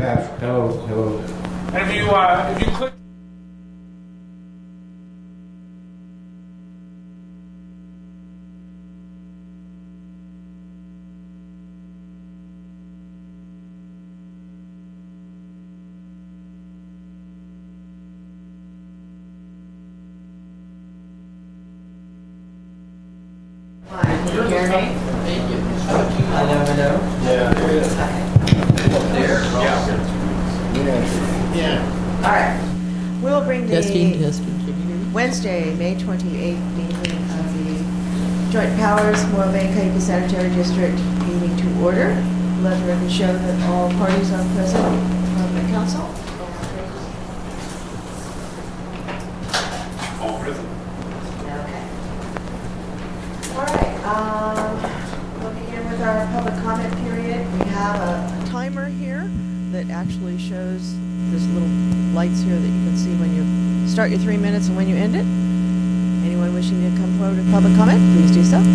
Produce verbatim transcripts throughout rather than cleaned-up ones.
Pat. Hello, hello. And if you, uh, if you click... Can you hear me? Hello, hello. Yeah, there it is. There? Yeah. Yeah. All right. We'll bring the Testing, testing. Can you hear me? Wednesday, May twenty-eighth meeting of the Joint Powers Morro Bay Cayuga Sanitary District meeting to order. Let the record show that all parties are present from the council. All present. Okay. All right. Um, we'll begin with our public comment period. We have a, a timer here that actually shows there's little lights here that you can see when you start your three minutes and when you end it. Anyone wishing to come forward with public comment, please do so.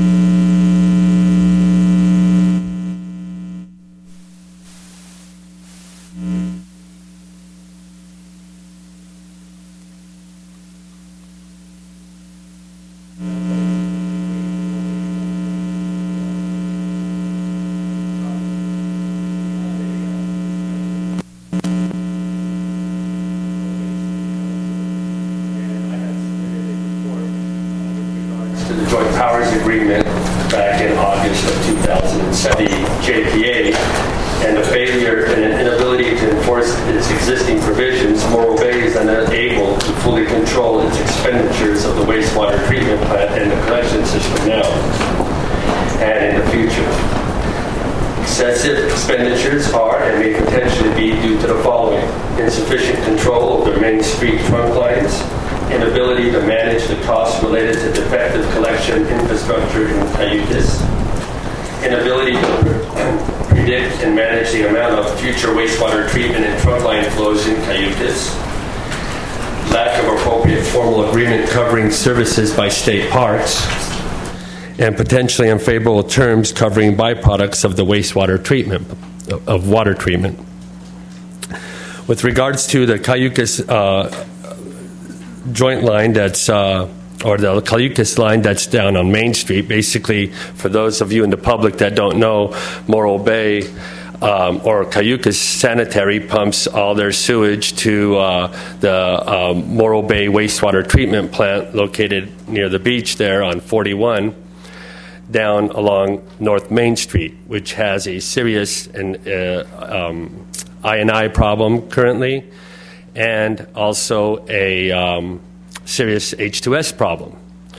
To the Joint Powers Agreement back in August of two thousand seven, the J P A, and the failure and an inability to enforce its existing provisions, Morro Bay is unable to fully control its expenditures of the wastewater treatment plant and the collection system now and in the future. Excessive expenditures are and may potentially be due to the following: insufficient control of the Main Street trunk lines, inability to manage the costs related to defective collection infrastructure in Cayucas, inability to predict and manage the amount of future wastewater treatment and trunk line flows in Cayucas, lack of appropriate formal agreement covering services by state parks, and potentially unfavorable terms covering byproducts of the wastewater treatment, of water treatment. With regards to the Cayucas uh, joint line that's, uh, or the Cayucas line that's down on Main Street, basically, for those of you in the public that don't know, Morro Bay um, or Cayucas Sanitary pumps all their sewage to uh, the um, Morro Bay wastewater treatment plant located near the beach there on forty-one, down along North Main Street, which has a serious and uh, um, I and I problem currently, and also a um, serious H two S problem.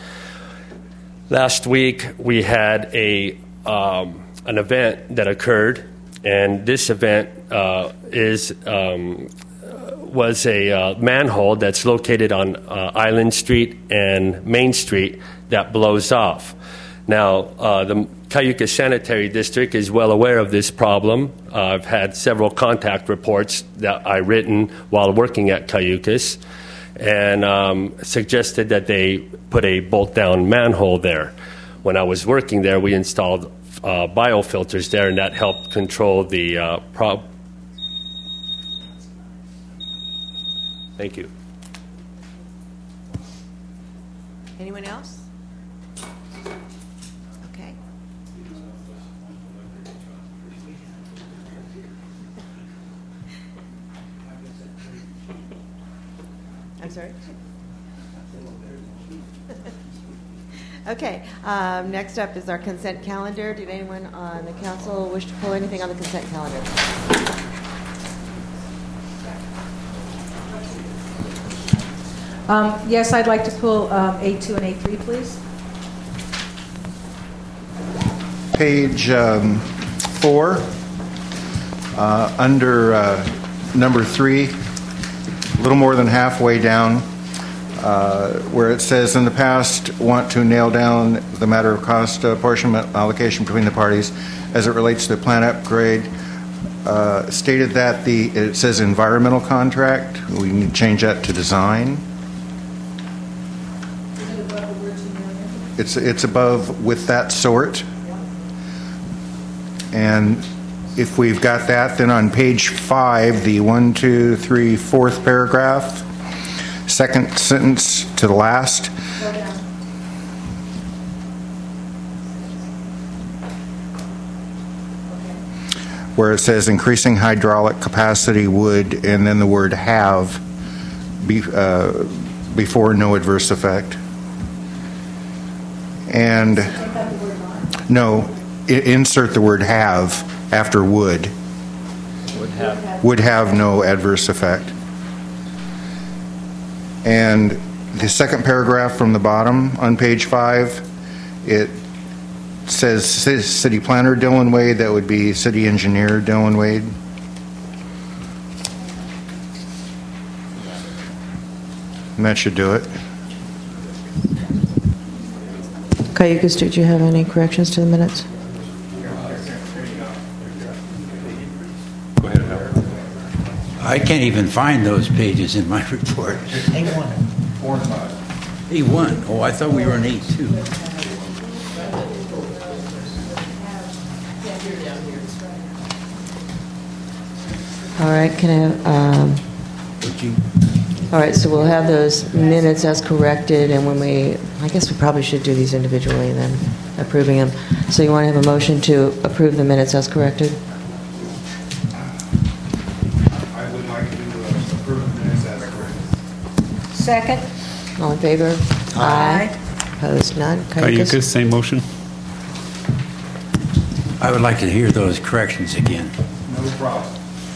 Last week we had a um, an event that occurred, and this event uh, is um, was a uh, manhole that's located on uh, Island Street and Main Street that blows off. Now, uh, the Cayucas Sanitary District is well aware of this problem. Uh, I've had several contact reports that I've written while working at Cayucas, and um, suggested that they put a bolt-down manhole there. When I was working there, we installed uh, biofilters there, and that helped control the uh, problem. Thank you. Anyone else? I'm sorry? Okay. Um, next up is our consent calendar. Did anyone on the council wish to pull anything on the consent calendar? Um, yes, I'd like to pull um, A two and A three, please. Page um, four, uh, under uh, number three, a little more than halfway down, uh, where it says, in the past, want to nail down the matter of cost apportionment allocation between the parties as it relates to the plant upgrade. Uh, stated that the, it says environmental contract. We need to change that to design. Is it above the words in the It's, it's above with that sort. And if we've got that, then on page five, the one, two, three, fourth paragraph, second sentence to the last. Where it says increasing hydraulic capacity would, and then the word have, be, uh, before no adverse effect. And no, I- insert the word have after would. Would have. Would have no adverse effect. And the second paragraph from the bottom on page five, it says ci- city planner Dylan Wade. That would be city engineer Dylan Wade. And that should do it. Cayucas, did you have any corrections to the minutes? Go ahead, Howard. I can't even find those pages in my report. A one. Four and five. A one. Oh, I thought we were in A two. All right, can I have, um, Would you? all right, so we'll have those minutes as corrected, and when we, I guess we probably should do these individually and then approving them. So you want to have a motion to approve the minutes as corrected? I would like to uh, approve the minutes as corrected. Second. All in favor? Aye. Opposed, none? Cayucas, same motion. I would like to hear those corrections again. No problem.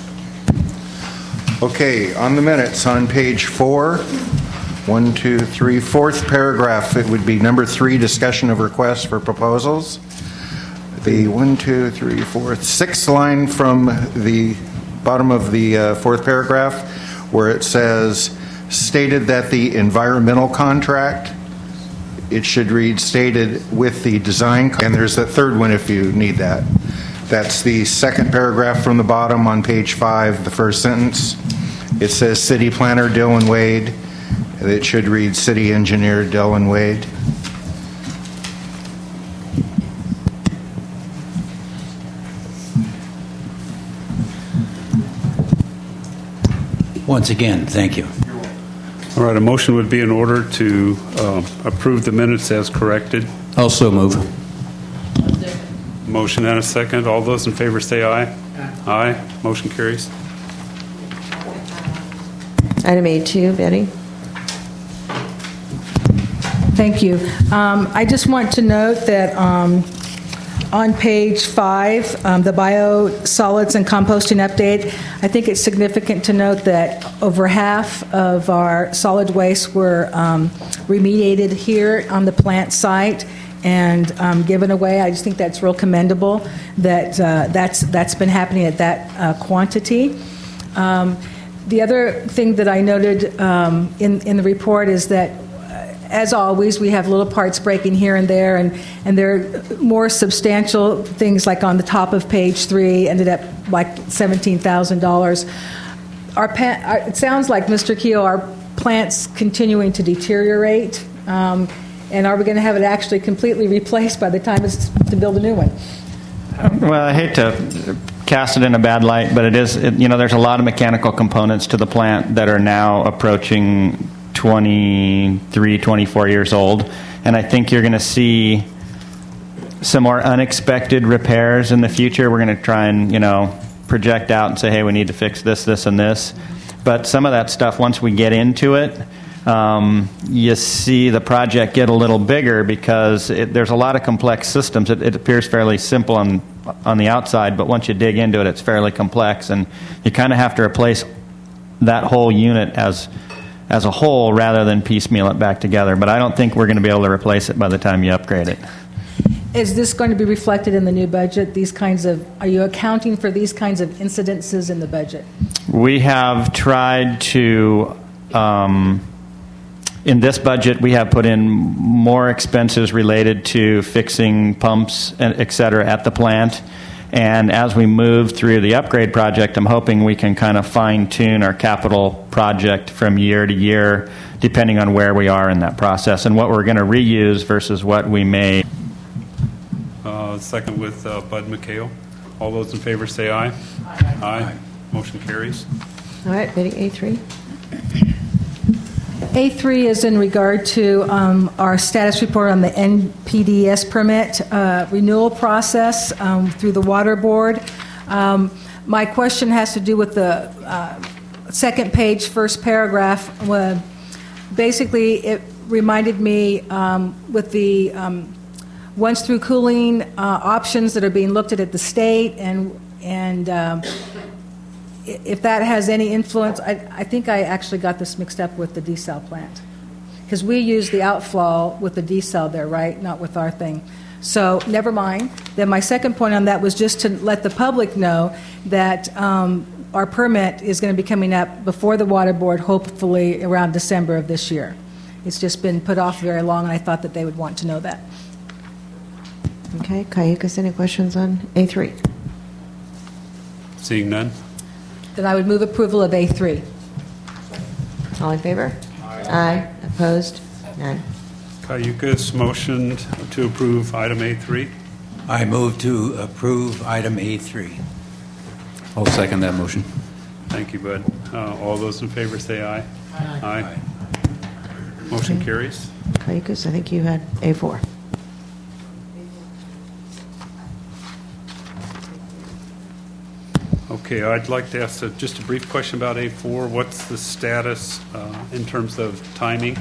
Okay, on the minutes on page four, one, two, three, fourth paragraph, it would be number three, discussion of requests for proposals. The one, two, three, fourth, sixth line from the bottom of the uh, fourth paragraph, where it says, stated that the environmental contract, it should read stated with the design, and there's that third one if you need that. That's the second paragraph from the bottom on page five, the first sentence. It says city planner Dylan Wade. It should read city engineer Dylan Wade. Once again, thank you. All right, a motion would be in order to uh, approve the minutes as corrected. Also move. Motion and a second. All those in favor say aye. Aye. Motion carries. Item A two, Betty? Thank you. Um, I just want to note that um, on page five, um, the biosolids and composting update, I think it's significant to note that over half of our solid waste were um, remediated here on the plant site and um, given away. I just think that's real commendable that uh, that's that's been happening at that uh, quantity. Um, the other thing that I noted um, in in the report is that, as always, we have little parts breaking here and there, and, and there are more substantial things, like on the top of page three, ended up like seventeen thousand dollars. Our, pa- our It sounds like, Mister Keel, our plant's continuing to deteriorate, um, and are we going to have it actually completely replaced by the time it's to build a new one? Well, I hate to cast it in a bad light, but it is, it, you know, there's a lot of mechanical components to the plant that are now approaching twenty-three, twenty-four years old, and I think you're going to see some more unexpected repairs in the future. We're going to try and, you know, project out and say, hey, we need to fix this, this, and this. But some of that stuff, once we get into it, um, you see the project get a little bigger because it, there's a lot of complex systems. It, it appears fairly simple on, on the outside, but once you dig into it, it's fairly complex, and you kind of have to replace that whole unit as as a whole rather than piecemeal it back together. But I don't think we're going to be able to replace it by the time you upgrade it. Is this going to be reflected in the new budget? These kinds of, are you accounting for these kinds of incidences in the budget? We have tried to, um, in this budget, we have put in more expenses related to fixing pumps, et cetera, at the plant. And as we move through the upgrade project, I'm hoping we can kind of fine-tune our capital project from year to year, depending on where we are in that process and what we're going to reuse versus what we may. Uh, second with uh, Bud McHale. All those in favor say aye. Aye. Aye. Motion carries. All right, bidding A three. A three is in regard to um, our status report on the N P D S permit uh, renewal process um, through the Water Board. Um, my question has to do with the uh, second page, first paragraph. Uh, basically, it reminded me um, with the um, once through cooling uh, options that are being looked at at the state, and and um, if that has any influence. I, I think I actually got this mixed up with the desal plant, because we use the outflow with the desal there, right? Not with our thing. So never mind. Then my second point on that was just to let the public know that um, our permit is going to be coming up before the Water Board, hopefully around December of this year. It's just been put off very long, and I thought that they would want to know that. Okay, Cayucas, any questions on A three? Seeing none. Then I would move approval of A three. All in favor? Aye. Aye. Opposed? None. Cayucas motioned to approve item A three. I move to approve item A three. I'll second that motion. Thank you, Bud. Uh, all those in favor say aye. Aye. Aye. Aye. Motion Okay. carries. Cayucas, I think you had A four. Okay, I'd like to ask a, just a brief question about A four. What's the status uh, in terms of timing?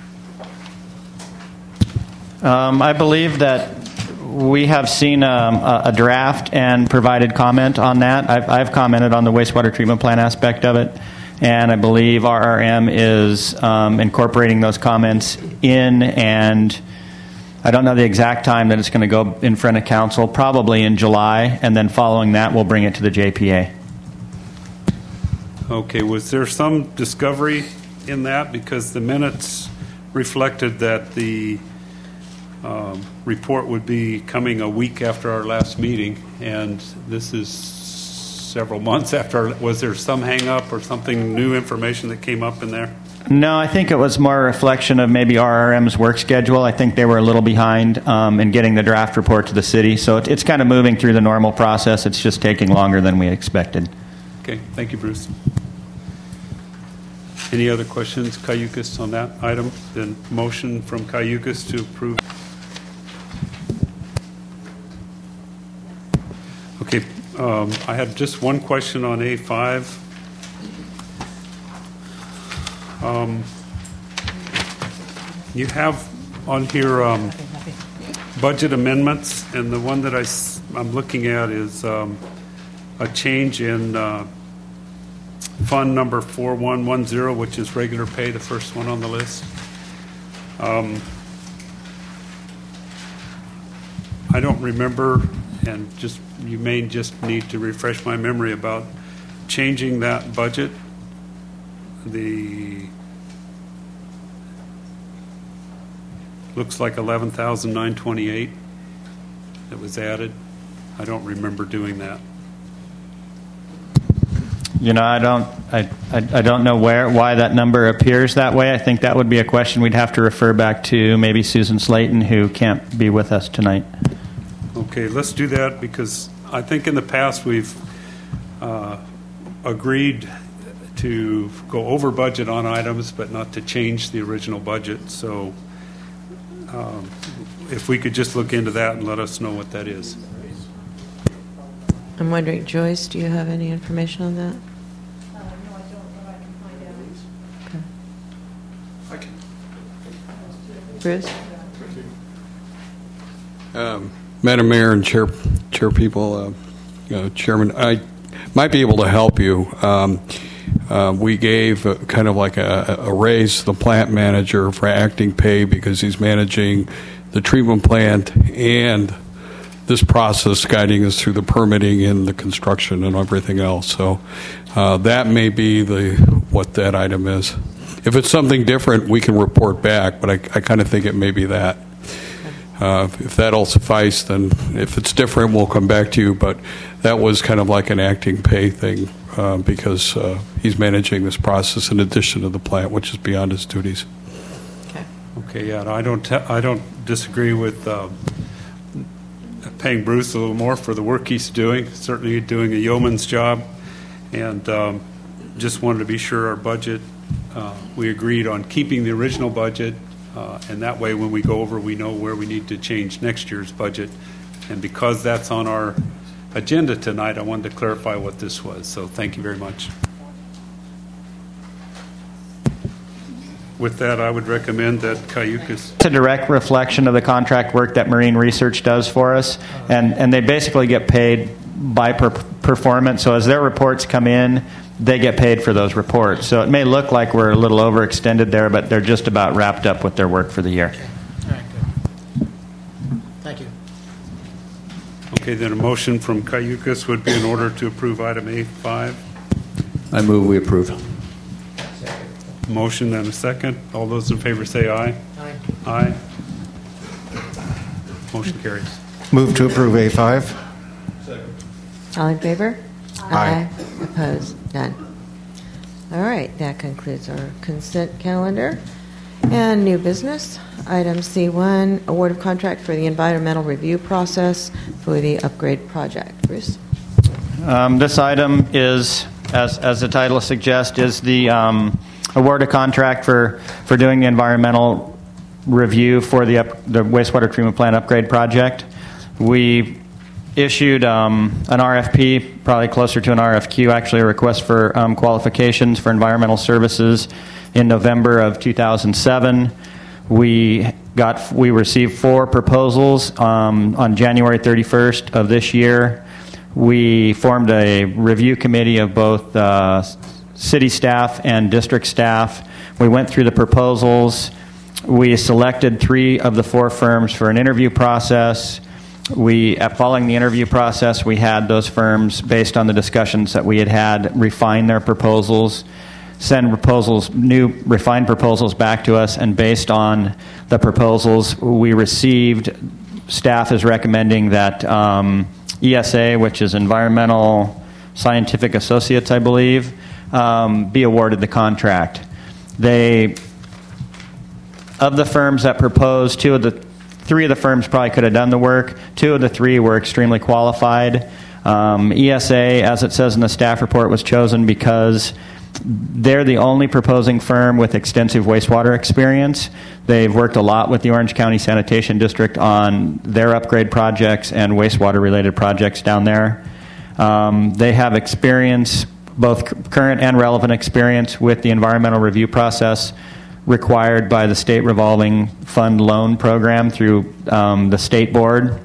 Um, I believe that we have seen um, a, a draft and provided comment on that. I've, I've commented on the wastewater treatment plant aspect of it, and I believe R R M is um, incorporating those comments in, and I don't know the exact time that it's going to go in front of council, probably in July, and then following that, we'll bring it to the J P A. Okay, was there some discovery in that? Because the minutes reflected that the um, report would be coming a week after our last meeting, and this is several months after. Our, was there some hang-up or something, new information that came up in there? No, I think it was more a reflection of maybe R R M's work schedule. I think they were a little behind um, in getting the draft report to the city, so it, it's kind of moving through the normal process. It's just taking longer than we expected. Okay, thank you, Bruce. Any other questions, Cayucas, on that item? Then motion from Cayucas to approve. Okay, um, I had just one question on A five. Um, you have on here um, budget amendments, and the one that I, I'm looking at is um, a change in uh, fund number four one one zero, which is regular pay, the first one on the list. Um, I don't remember, and just you may just need to refresh my memory about changing that budget. The looks like eleven thousand nine hundred twenty-eight that was added. I don't remember doing that. You know, I don't, I, I, I don't know where, why that number appears that way. I think that would be a question we'd have to refer back to maybe Susan Slayton, who can't be with us tonight. Okay, let's do that, because I think in the past we've uh, agreed to go over budget on items, but not to change the original budget. So um, if we could just look into that and let us know what that is. I'm wondering, Joyce, do you have any information on that? Uh, no, I don't, but I can find out. Okay. Bruce? Um, Madam Mayor and Chair, Chair people, uh, you know, Chairman, I might be able to help you. Um, uh, we gave a, kind of like a, a raise to the plant manager for acting pay because he's managing the treatment plant and this process guiding us through the permitting and the construction and everything else. So uh, that may be the what that item is. If it's something different, we can report back, but I, I kind of think it may be that. Uh, if that'll suffice, then if it's different, we'll come back to you. But that was kind of like an acting pay thing uh, because uh, he's managing this process in addition to the plant, which is beyond his duties. Okay. Okay, yeah, I don't, I don't disagree with uh, paying Bruce a little more for the work he's doing, certainly doing a yeoman's job. And um, just wanted to be sure our budget, uh, we agreed on keeping the original budget, uh, and that way when we go over, we know where we need to change next year's budget. And because that's on our agenda tonight, I wanted to clarify what this was. So thank you very much. With that, I would recommend that Cayucas. It's a direct reflection of the contract work that Marine Research does for us, and, and they basically get paid by per- performance. So as their reports come in, they get paid for those reports. So it may look like we're a little overextended there, but they're just about wrapped up with their work for the year. Okay. All right, good. Thank you. Okay, then a motion from Cayucas would be in order to approve item A five. I move we approve. Motion and a second. All those in favor say aye. Aye. Aye. Motion carries. Move to approve A five. All in favor? Aye. Opposed? None. All right, that concludes our consent calendar. And new business, item C one, award of contract for the environmental review process for the upgrade project. Bruce? Um, this item is, as, as the title suggests, is the um, award of contract for, for doing the environmental review for the, up, the wastewater treatment plant upgrade project. We issued um, an R F P, probably closer to an R F Q, actually a request for um, qualifications for environmental services in November of two thousand seven. We got we received four proposals um, on January thirty-first of this year. We formed a review committee of both uh, city staff and district staff. We went through the proposals. We selected three of the four firms for an interview process. We, following the interview process, we had those firms, based on the discussions that we had had, refine their proposals, send proposals, new refined proposals back to us, and based on the proposals we received, staff is recommending that um, E S A, which is Environmental Scientific Associates, I believe, um, be awarded the contract. They, of the firms that proposed, two of the Three of the firms probably could have done the work. Two of the three were extremely qualified. Um, E S A, as it says in the staff report, was chosen because they're the only proposing firm with extensive wastewater experience. They've worked a lot with the Orange County Sanitation District on their upgrade projects and wastewater-related projects down there. Um, they have experience, both current and relevant experience, with the environmental review process required by the state revolving fund loan program through um, the state board.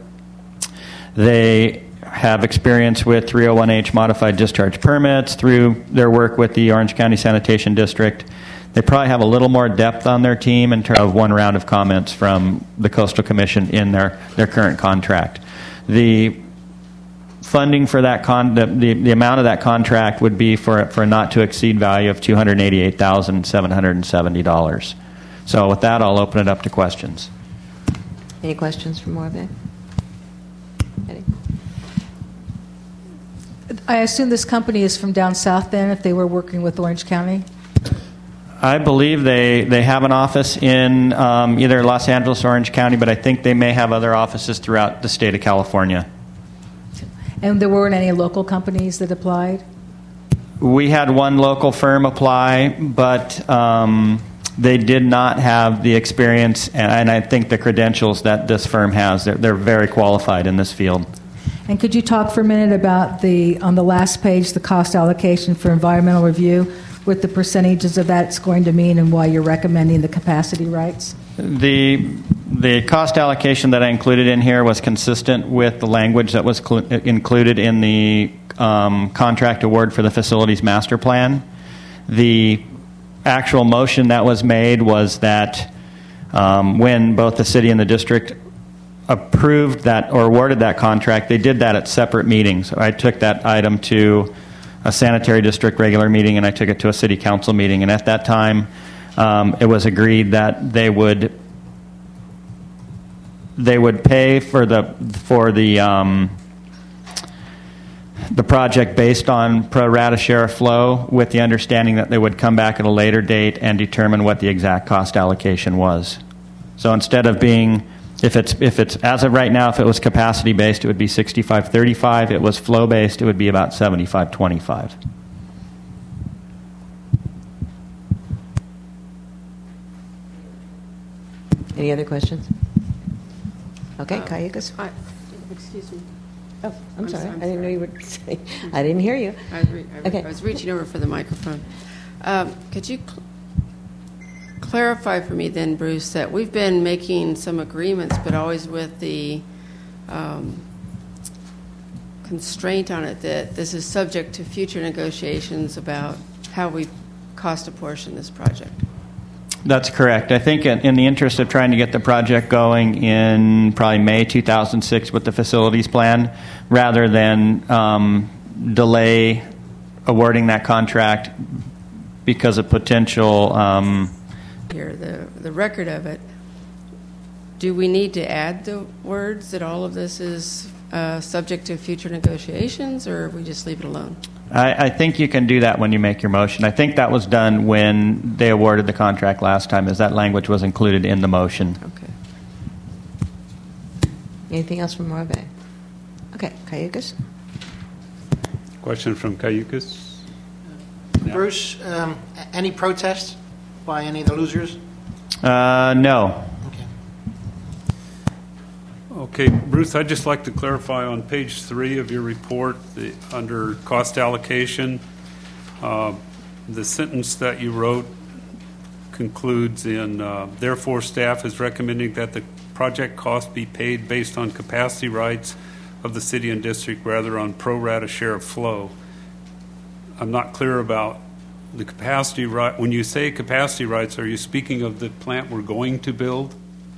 They have experience with three oh one H modified discharge permits through their work with the Orange County Sanitation District. They probably have a little more depth on their team in terms of one round of comments from the Coastal Commission in their, their current contract. The funding for that con the, the, the amount of that contract would be for for a not to exceed value of two hundred eighty-eight thousand seven hundred seventy dollars. So with that, I'll open it up to questions. Any questions for Morvan? Eddie? I assume this company is from down south then, if they were working with Orange County? I believe they, they have an office in um, either Los Angeles or Orange County, but I think they may have other offices throughout the state of California. And there weren't any local companies that applied? We had one local firm apply, but um, they did not have the experience and, and I think the credentials that this firm has. They're, they're very qualified in this field. And could you talk for a minute about the, on the last page, the cost allocation for environmental review, what the percentages of that's going to mean and why you're recommending the capacity rights? The the cost allocation that I included in here was consistent with the language that was cl- included in the um, contract award for the facilities master plan. The actual motion that was made was that um, when both the city and the district approved that or awarded that contract, they did that at separate meetings. I took that item to a sanitary district regular meeting and I took it to a city council meeting, and at that time um, it was agreed that they would they would pay for the for the um, the project based on pro rata share of flow, with the understanding that they would come back at a later date and determine what the exact cost allocation was. So instead of being If it's if it's as of right now, if it was capacity based, it would be sixty-five thirty-five. If it was flow based, it would be about seventy-five twenty-five. Any other questions? Okay, Cayucas. I, excuse me. Oh, I'm, I'm sorry. sorry, I'm I didn't know sorry. you would say. I didn't hear you. I, was re- I, re- Okay. I was reaching over for the microphone. Um, could you cl- clarify for me then, Bruce, that we've been making some agreements, but always with the um, constraint on it that this is subject to future negotiations about how we cost apportion this project? That's correct. I think in, in the interest of trying to get the project going in probably May two thousand six with the facilities plan, rather than um, delay awarding that contract because of potential. Um, Here, the the record of it. Do we need to add the words that all of this is uh, subject to future negotiations, or we just leave it alone? I, I think you can do that when you make your motion. I think that was done when they awarded the contract last time, as that language was included in the motion. Okay. Anything else from Morbe? Okay, Cayucas. Question from Cayucas? Bruce, um, a- any protests by any of the losers? Uh, no. Okay, Bruce, I'd just like to clarify on page three of your report, the, under cost allocation, uh, the sentence that you wrote concludes in, uh, therefore staff is recommending that the project cost be paid based on capacity rights of the city and district rather on pro rata share of flow. I'm not clear about the capacity right. When you say capacity rights, are you speaking of the plant we're going to build?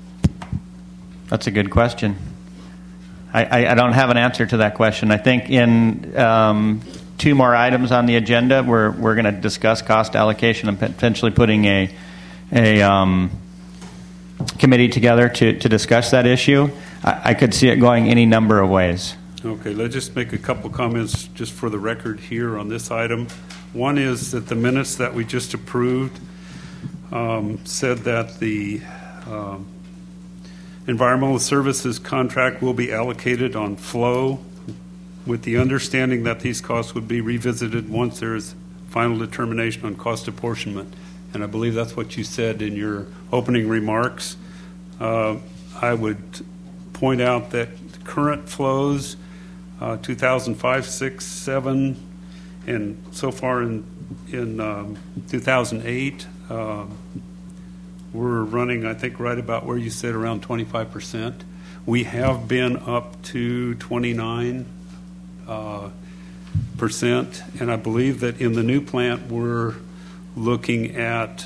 That's a good question. I, I, I don't have an answer to that question. I think in um, two more items on the agenda, we're we're going to discuss cost allocation and potentially putting a a um, committee together to, to discuss that issue. I, I could see it going any number of ways. Okay, let's just make a couple comments just for the record here on this item. One is that the minutes that we just approved um, said that the um, environmental services contract will be allocated on flow with the understanding that these costs would be revisited once there is final determination on cost apportionment. And I believe that's what you said in your opening remarks. Uh, I would point out that current flows, uh, two thousand five, six, seven, and so far in, in um, two thousand eight, uh, we're running, I think, right about where you said, around twenty-five percent. We have been up to twenty-nine uh, percent, and I believe that in the new plant we're looking at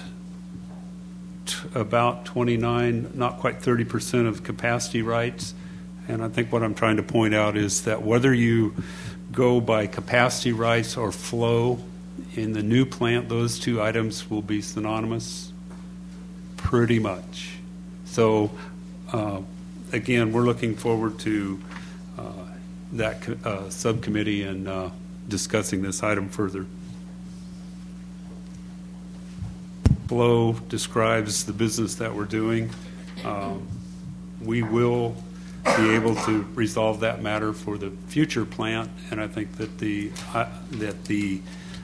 t- about twenty-nine, not quite thirty percent of capacity rights. And I think what I'm trying to point out is that whether you go by capacity rights or flow, in the new plant, those two items will be synonymous. Pretty much. So, uh, again, we're looking forward to uh, that co- uh, subcommittee and uh, discussing this item further. Flow describes the business that we're doing. Um, we will be able to resolve that matter for the future plant, and I think that the uh, that the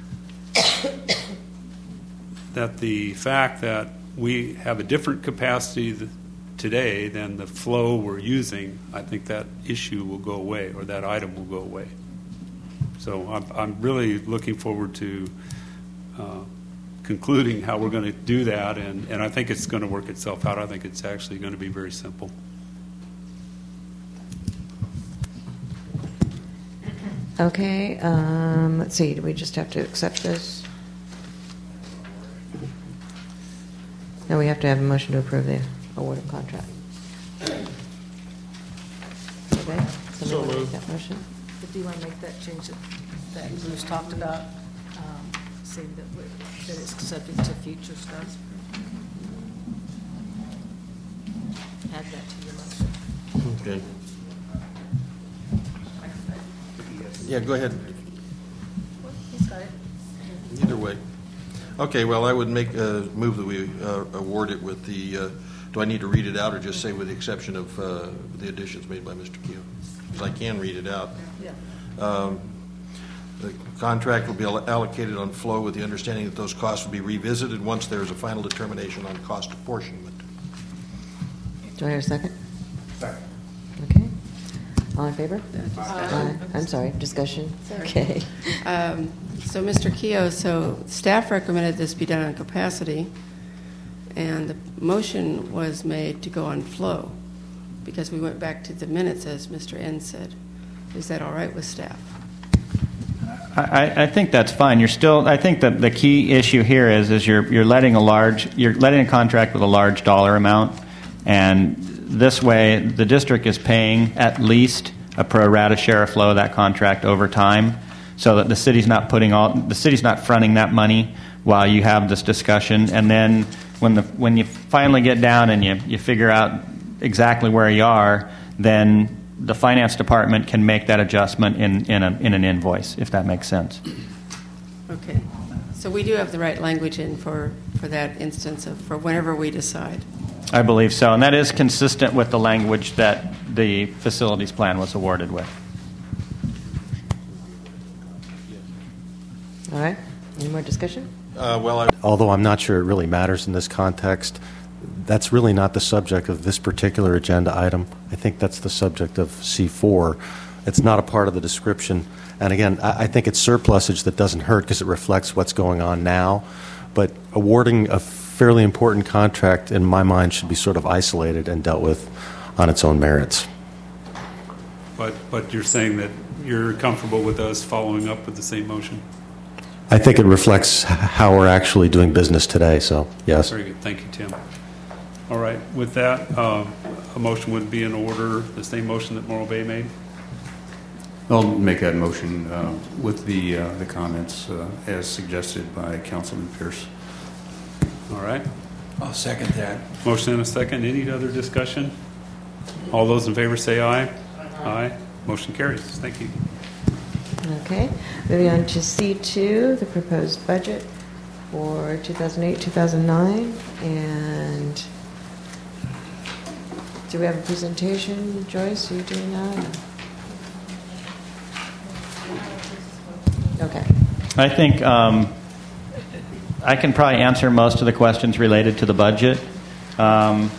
that the fact that we have a different capacity th- today than the flow we're using, I think that issue will go away, or that item will go away. So I'm, I'm really looking forward to uh, concluding how we're going to do that, and, and I think it's going to work itself out. I think it's actually going to be very simple. Okay, um, let's see, do we just have to accept this? No, we have to have a motion to approve the award of contract. Okay, somebody want to make that motion? But do you want to make that change that, that Bruce talked about, um, saying that, we- that it's subject to future stuff? Add that to your motion. Okay. Yeah, go ahead. He's got it. Either way. Okay, well, I would make a move that we uh, award it with the uh, Do I need to read it out or just say with the exception of uh, the additions made by Mister Keough? Because I can read it out. Yeah. Um, The contract will be allocated on flow with the understanding that those costs will be revisited once there is a final determination on cost apportionment. Do I hear a second? Second. Okay. All in favor? Uh, Aye. I'm sorry, discussion? Sorry. Okay. Um, So, Mister Keough, so staff recommended this be done on capacity, and the motion was made to go on flow, because we went back to the minutes, as Mister N said. Is that all right with staff? I, I think that's fine. You're still. I think that the key issue here is is you're you're letting a large you're letting a contract with a large dollar amount, and this way the district is paying at least a pro rata share of flow of that contract over time, so that the city's not putting all the city's not fronting that money while you have this discussion, and then when the when you finally get down and you you figure out exactly where you are, then the finance department can make that adjustment in, in, a, in an invoice, if that makes sense. Okay. So we do have the right language in for, for that instance of for whenever we decide. I believe so, and that is consistent with the language that the facilities plan was awarded with. All right. Any more discussion? Uh, well, I, although I'm not sure it really matters in this context, that's really not the subject of this particular agenda item. I think that's the subject of C four. It's not a part of the description. And again, I, I think it's surplusage that doesn't hurt because it reflects what's going on now. But awarding a fairly important contract, in my mind, should be sort of isolated and dealt with on its own merits. But, but you're saying that you're comfortable with us following up with the same motion? I think it reflects how we're actually doing business today, so yes. Very good. Thank you, Tim. All right. With that, uh, a motion would be in order, the same motion that Morro Bay made? I'll make that motion uh, with the uh, the comments uh, as suggested by Councilman Pierce. All right. I'll second that. Motion and a second. Any other discussion? All those in favor say aye. Aye. Aye. Motion carries. Thank you. Okay. Moving on to C two, the proposed budget for two thousand eight, two thousand nine. And do we have a presentation? Joyce, are you doing that? Okay. I think um, I can probably answer most of the questions related to the budget. Um,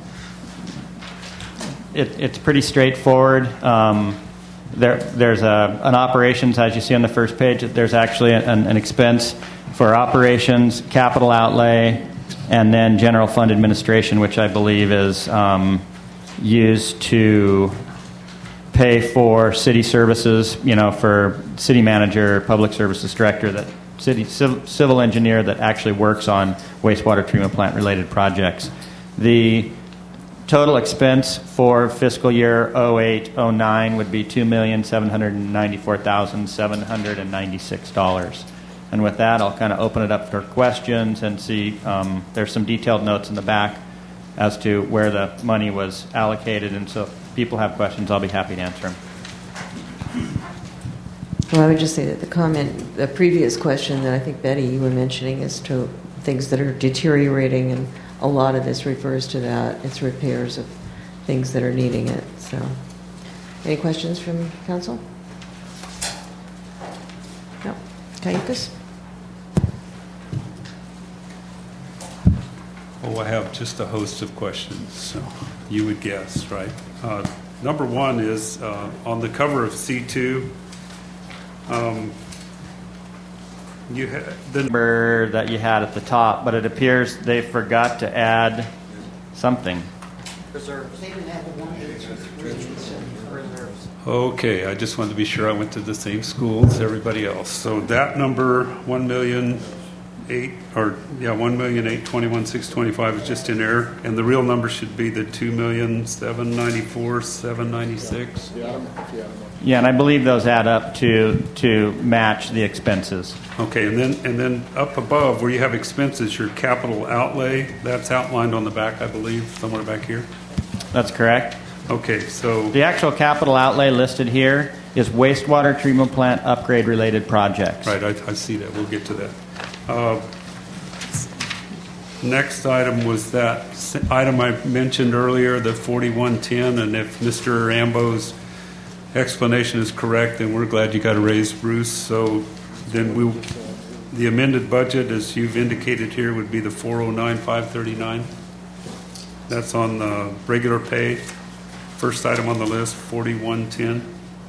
it, it's pretty straightforward. Um, there, there's a, an operations, as you see on the first page, there's actually an, an expense for operations, capital outlay, and then general fund administration, which I believe is um, used to pay for city services, you know, for city manager, public services director, that city civ- civil engineer that actually works on wastewater treatment plant related projects. The total expense for fiscal year oh eight oh nine would be two million seven hundred ninety-four thousand seven hundred ninety-six dollars. And with that, I'll kind of open it up for questions and see. Um, there's some detailed notes in the back as to where the money was allocated, and so if people have questions, I'll be happy to answer them. Well, I would just say that the comment, the previous question that I think, Betty, you were mentioning as to things that are deteriorating, and a lot of this refers to that. It's repairs of things that are needing it. So, any questions from council? No. Caiucas? Oh, I have just a host of questions, so you would guess, right? Uh, number one is uh, on the cover of C two, um, you ha- the number that you had at the top, but it appears they forgot to add something. Reserves. They didn't have the one eight two three reserves. Okay, I just wanted to be sure I went to the same school as everybody else. So that number, one million eight, or yeah, one million eight twenty one six twenty five is just in error, and the real number should be the two million seven ninety four seven ninety six. Yeah, and I believe those add up to to match the expenses. Okay, and then and then up above where you have expenses, your capital outlay, that's outlined on the back, I believe, somewhere back here. That's correct. Okay, so the actual capital outlay listed here is wastewater treatment plant upgrade related projects. Right, I, I see that. We'll get to that. Uh, next item was that s- item I mentioned earlier, the forty-one ten, and if Mister Ambo's explanation is correct, then we're glad you got a raise, Bruce. So then we, the amended budget, as you've indicated here, would be the four oh nine five thirty-nine. That's on the regular pay. First item on the list, forty-one ten.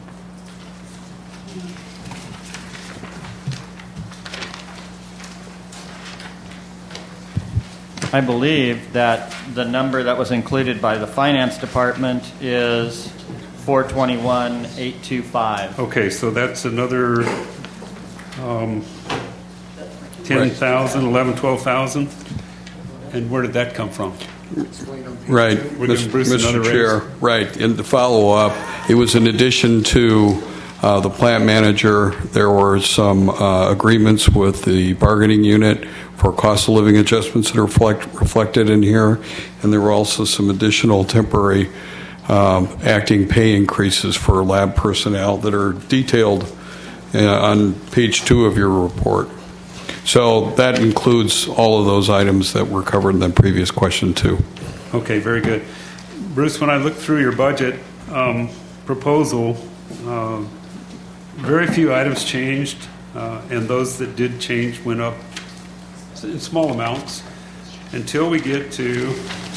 I believe that the number that was included by the finance department is four twenty-one eight twenty-five. Okay, so that's another um, ten thousand, eleven, twelve thousand. And where did that come from? Right, We're giving Bruce Mister another Chair. raise? Right, and to follow up, it was in addition to uh, the plant manager. There were some uh, agreements with the bargaining unit for cost of living adjustments that are reflect, reflected in here, and there were also some additional temporary um, acting pay increases for lab personnel that are detailed uh, on page two of your report. So that includes all of those items that were covered in the previous question too. Okay, very good. Bruce, when I looked through your budget um, proposal, uh, very few items changed, uh, and those that did change went up in small amounts until we get to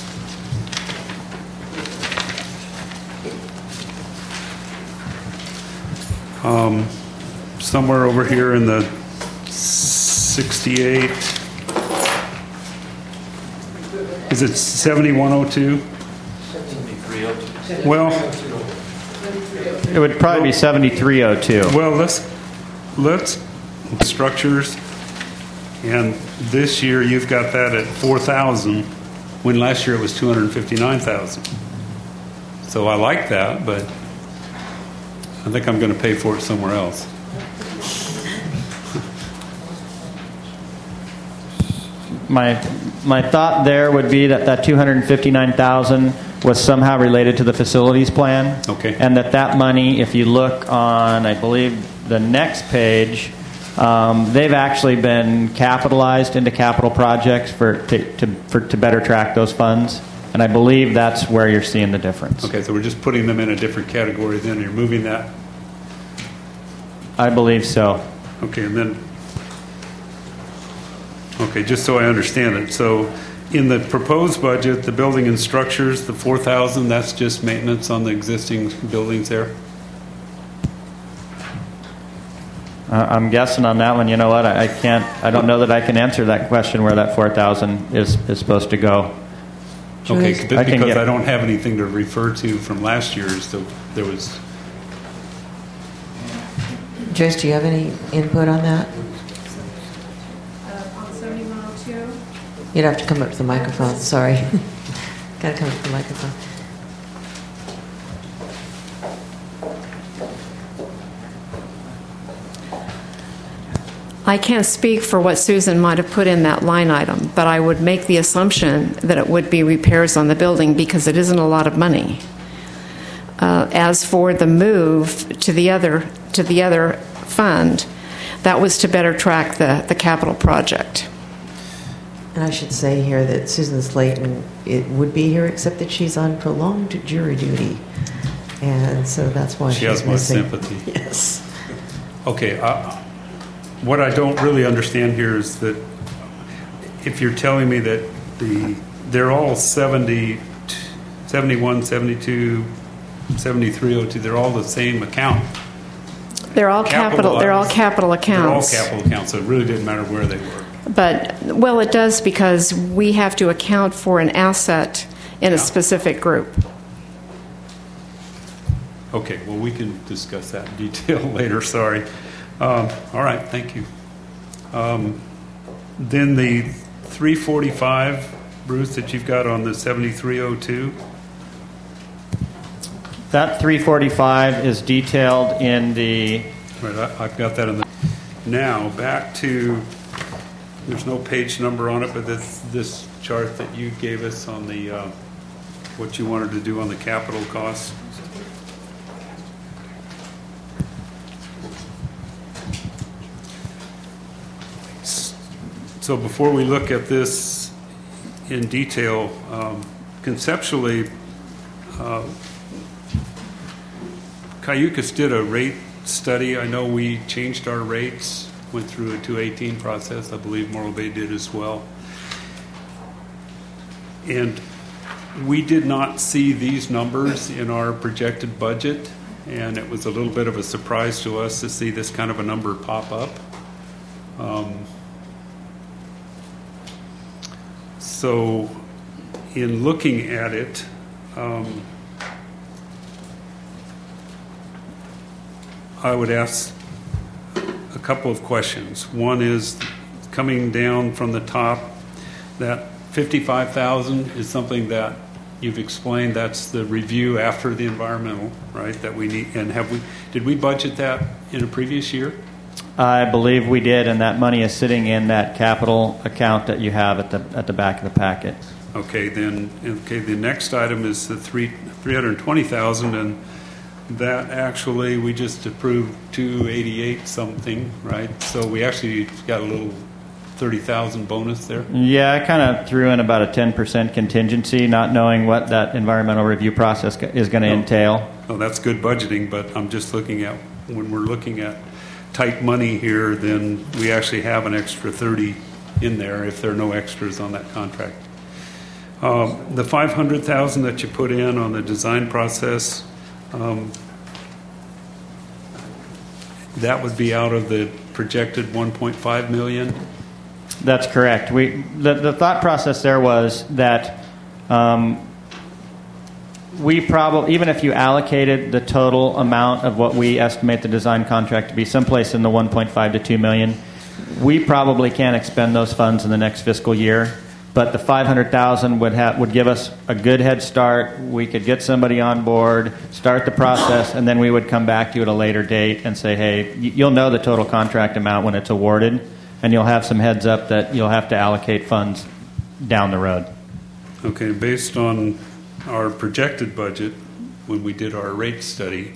um, somewhere over here in the sixty-eight. Is it seventy-one oh two? Well, it would probably be seventy-three oh two. Well, let's let's structures, and this year you've got that at four thousand, when last year it was two hundred fifty-nine thousand. So I like that, but I think I'm going to pay for it somewhere else. My my thought there would be that that two hundred fifty-nine thousand was somehow related to the facilities plan. Okay. And that that money, if you look on, I believe, the next page, um, they've actually been capitalized into capital projects for to, to for to better track those funds. And I believe that's where you're seeing the difference. Okay, so we're just putting them in a different category. Then you're moving that. I believe so. Okay, and then. Okay, just so I understand it. So in the proposed budget, the building and structures, the four thousand, that's just maintenance on the existing buildings there? Uh, I'm guessing on that one. You know what? I, I can't. I don't know that I can answer that question where that four thousand is is supposed to go. Okay, I because can get- I don't have anything to refer to from last year's. So there was. Joyce, do you have any input on that? On seventy-one oh two? You'd have to come up to the microphone. Sorry. Got to come up to the microphone. I can't speak for what Susan might have put in that line item, but I would make the assumption that it would be repairs on the building because it isn't a lot of money. Uh, as for the move to the other to the other fund, that was to better track the, the capital project. And I should say here that Susan Slayton it would be here, except that she's on prolonged jury duty, and so that's why She she's has my missing. sympathy. Yes. Okay, uh, what I don't really understand here is that if you're telling me that the they're all seventy, seventy-one, seventy-two, seventy-three oh two, they're all the same account. They're all capital. They're all capital accounts. They're all capital accounts, so it really didn't matter where they were. But, well, it does because we have to account for an asset in a specific group. Okay, well, we can discuss that in detail later, sorry. Um, all right, thank you. Um, then the three forty-five, Bruce, that you've got on the seventy-three oh two. That three forty-five is detailed in the. Right, I, I've got that in the. Now back to. There's no page number on it, but this this chart that you gave us on the uh, what you wanted to do on the capital costs. So before we look at this in detail. Um, conceptually, uh, Cayucas did a rate study. I know we changed our rates, went through a two eighteen process. I believe Morro Bay did as well. And we did not see these numbers in our projected budget, and it was a little bit of a surprise to us to see this kind of a number pop up. Um, so in looking at it, um, I would ask a couple of questions. One is, coming down from the top, that fifty-five thousand is something that you've explained. That's the review after the environmental, right? That we need. And have we? Did we budget that in a previous year? I believe we did, and that money is sitting in that capital account that you have at the at the back of the packet. Okay, then. Okay, the next item is the three three hundred twenty thousand, and that actually we just approved two eighty eight something, right? So we actually got a little thirty thousand bonus there. Yeah, I kind of threw in about a ten percent contingency, not knowing what that environmental review process is going to no, entail. No, that's good budgeting, but I'm just looking at, when we're looking at tight money here, then we actually have an extra thirty in there if there are no extras on that contract. Um, the five hundred thousand that you put in on the design process, um, that would be out of the projected one point five million. That's correct. We the, the thought process there was that um, we probably, even if you allocated the total amount of what we estimate the design contract to be, someplace in the one point five to two million, we probably can't expend those funds in the next fiscal year. But the five hundred thousand would have would give us a good head start. We could get somebody on board, start the process, and then we would come back to you at a later date and say, "Hey, you'll know the total contract amount when it's awarded." And you'll have some heads up that you'll have to allocate funds down the road. Okay, based on our projected budget, when we did our rate study,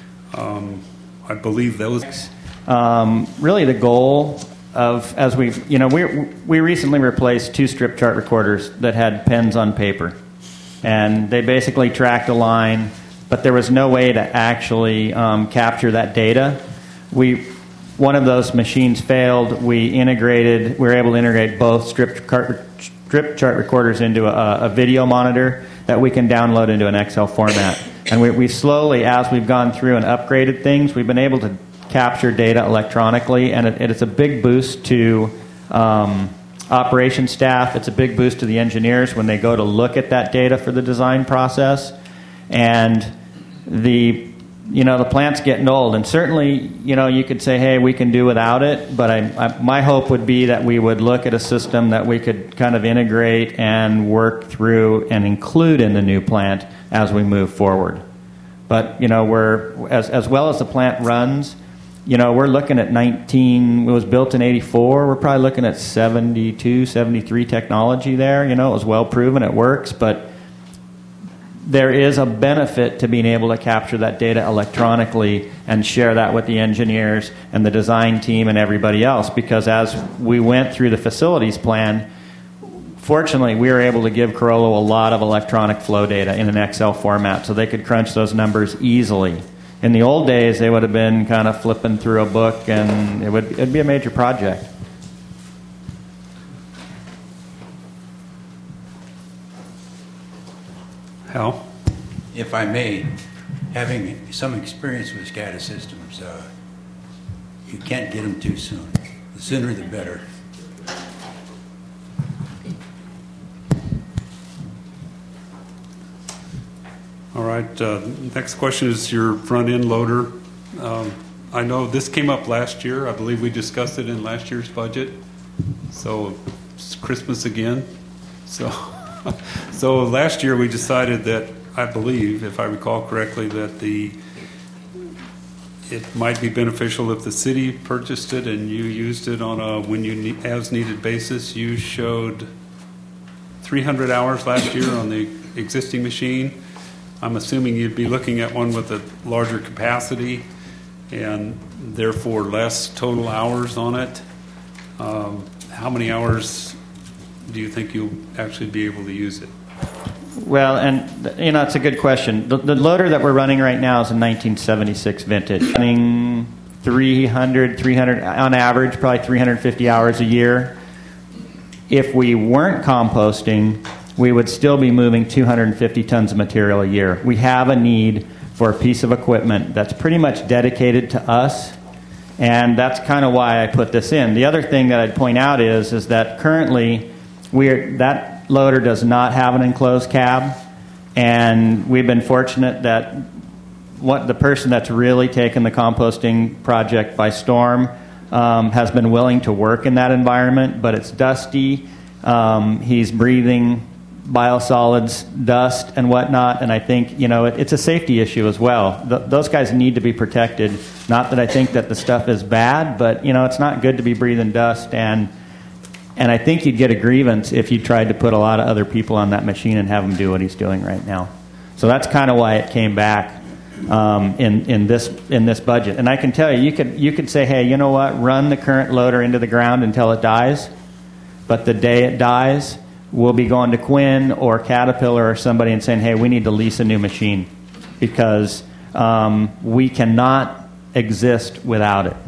um, I believe those... Um, really the goal of, as we've, you know, we we recently replaced two strip chart recorders that had pens on paper. And they basically tracked a line, but there was no way to actually um, capture that data. We... One of those machines failed. We integrated. We were able to integrate both strip chart, strip chart recorders into a, a video monitor that we can download into an Excel format. And we, we slowly, as we've gone through and upgraded things, we've been able to capture data electronically, and it, it's a big boost to um, operations staff. It's a big boost to the engineers when they go to look at that data for the design process. And the You know, the plant's getting old, and certainly, you know, you could say, hey, we can do without it, but I, I, my hope would be that we would look at a system that we could kind of integrate and work through and include in the new plant as we move forward. But, you know, we're, as, as well as the plant runs, you know, we're looking at nineteen, it was built in eighty-four, we're probably looking at seventy-two, seventy-three technology there. You know, it was well proven, it works, but there is a benefit to being able to capture that data electronically and share that with the engineers and the design team and everybody else, because as we went through the facilities plan, fortunately we were able to give Carollo a lot of electronic flow data in an Excel format so they could crunch those numbers easily. In the old days, they would have been kind of flipping through a book, and it would it'd be a major project. Hal? If I may, having some experience with SCADA systems, uh, you can't get them too soon. The sooner the better. All right. Uh, next question is your front-end loader. Um, I know this came up last year. I believe we discussed it in last year's budget. So it's Christmas again. So... So last year we decided that, I believe, if I recall correctly, that the it might be beneficial if the city purchased it and you used it on a when you need, as needed basis. You showed three hundred hours last year on the existing machine. I'm assuming you'd be looking at one with a larger capacity and therefore less total hours on it. Um, how many hours do you think you'll actually be able to use it? Well, and, you know, it's a good question. The, the loader that we're running right now is a nineteen seventy-six vintage. Running three hundred, three hundred, on average, probably three hundred fifty hours a year. If we weren't composting, we would still be moving two hundred fifty tons of material a year. We have a need for a piece of equipment that's pretty much dedicated to us, and that's kind of why I put this in. The other thing that I'd point out is, is that currently we're, that loader does not have an enclosed cab, and we've been fortunate that what the person that's really taken the composting project by storm um, has been willing to work in that environment, but it's dusty. Um, he's breathing biosolids, dust, and whatnot, and I think, you know, it, it's a safety issue as well. Th- those guys need to be protected. Not that I think that the stuff is bad, but, you know, it's not good to be breathing dust, and and I think you'd get a grievance if you tried to put a lot of other people on that machine and have him do what he's doing right now. So that's kind of why it came back um, in in this in this budget. And I can tell you, you could you could say, hey, you know what, run the current loader into the ground until it dies, but the day it dies, we'll be going to Quinn or Caterpillar or somebody and saying, hey, we need to lease a new machine because um, we cannot exist without it.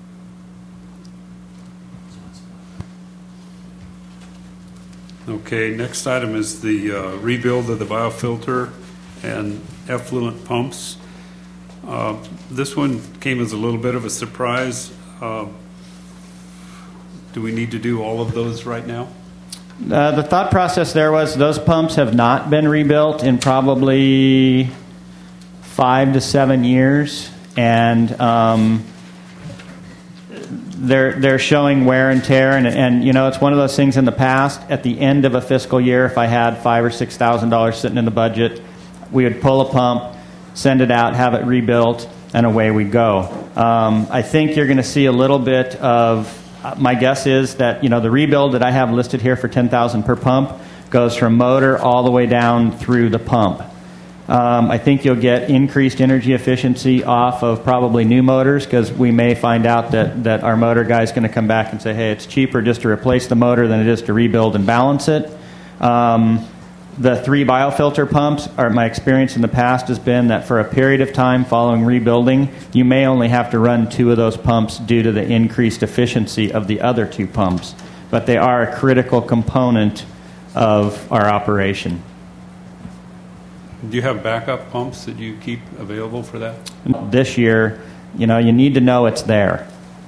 Okay, next item is the uh, rebuild of the biofilter and effluent pumps. Uh, this one came as a little bit of a surprise. Uh, do we need to do all of those right now? Uh, the thought process there was those pumps have not been rebuilt in probably five to seven years, and um, they're they're showing wear and tear. And, and you know, it's one of those things in the past. At the end of a fiscal year, if I had five or six thousand dollars sitting in the budget, we would pull a pump, send it out, have it rebuilt, and away we go. Um, I think you're going to see a little bit of. My guess is that, you know, the rebuild that I have listed here for ten thousand dollars per pump goes from motor all the way down through the pump. Um, I think you'll get increased energy efficiency off of probably new motors because we may find out that, that our motor guy is going to come back and say, hey, it's cheaper just to replace the motor than it is to rebuild and balance it. Um, the three biofilter pumps, are, my experience in the past has been that for a period of time following rebuilding, you may only have to run two of those pumps due to the increased efficiency of the other two pumps. But they are a critical component of our operation. Do you have backup pumps that you keep available for that? This year, you know, you need to know it's there.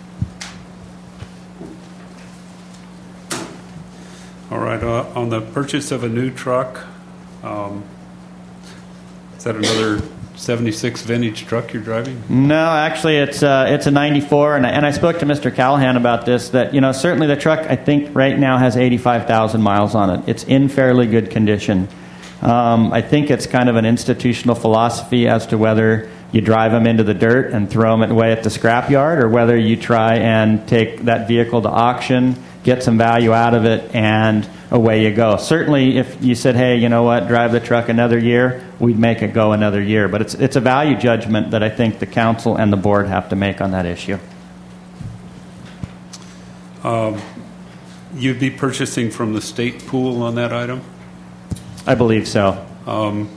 All right, uh, on the purchase of a new truck, um, is that another seventy-six vintage truck you're driving? No, actually, it's uh, it's a ninety-four, and I, and I spoke to Mister Callahan about this, that, you know, certainly the truck, I think, right now has eighty-five thousand miles on it. It's in fairly good condition. Um, I think it's kind of an institutional philosophy as to whether you drive them into the dirt and throw them away at the scrapyard, or whether you try and take that vehicle to auction, get some value out of it, and away you go. Certainly, if you said, hey, you know what, drive the truck another year, we'd make it go another year. But it's it's a value judgment that I think the council and the board have to make on that issue. Um, you'd be purchasing from the state pool on that item? I believe so. Um,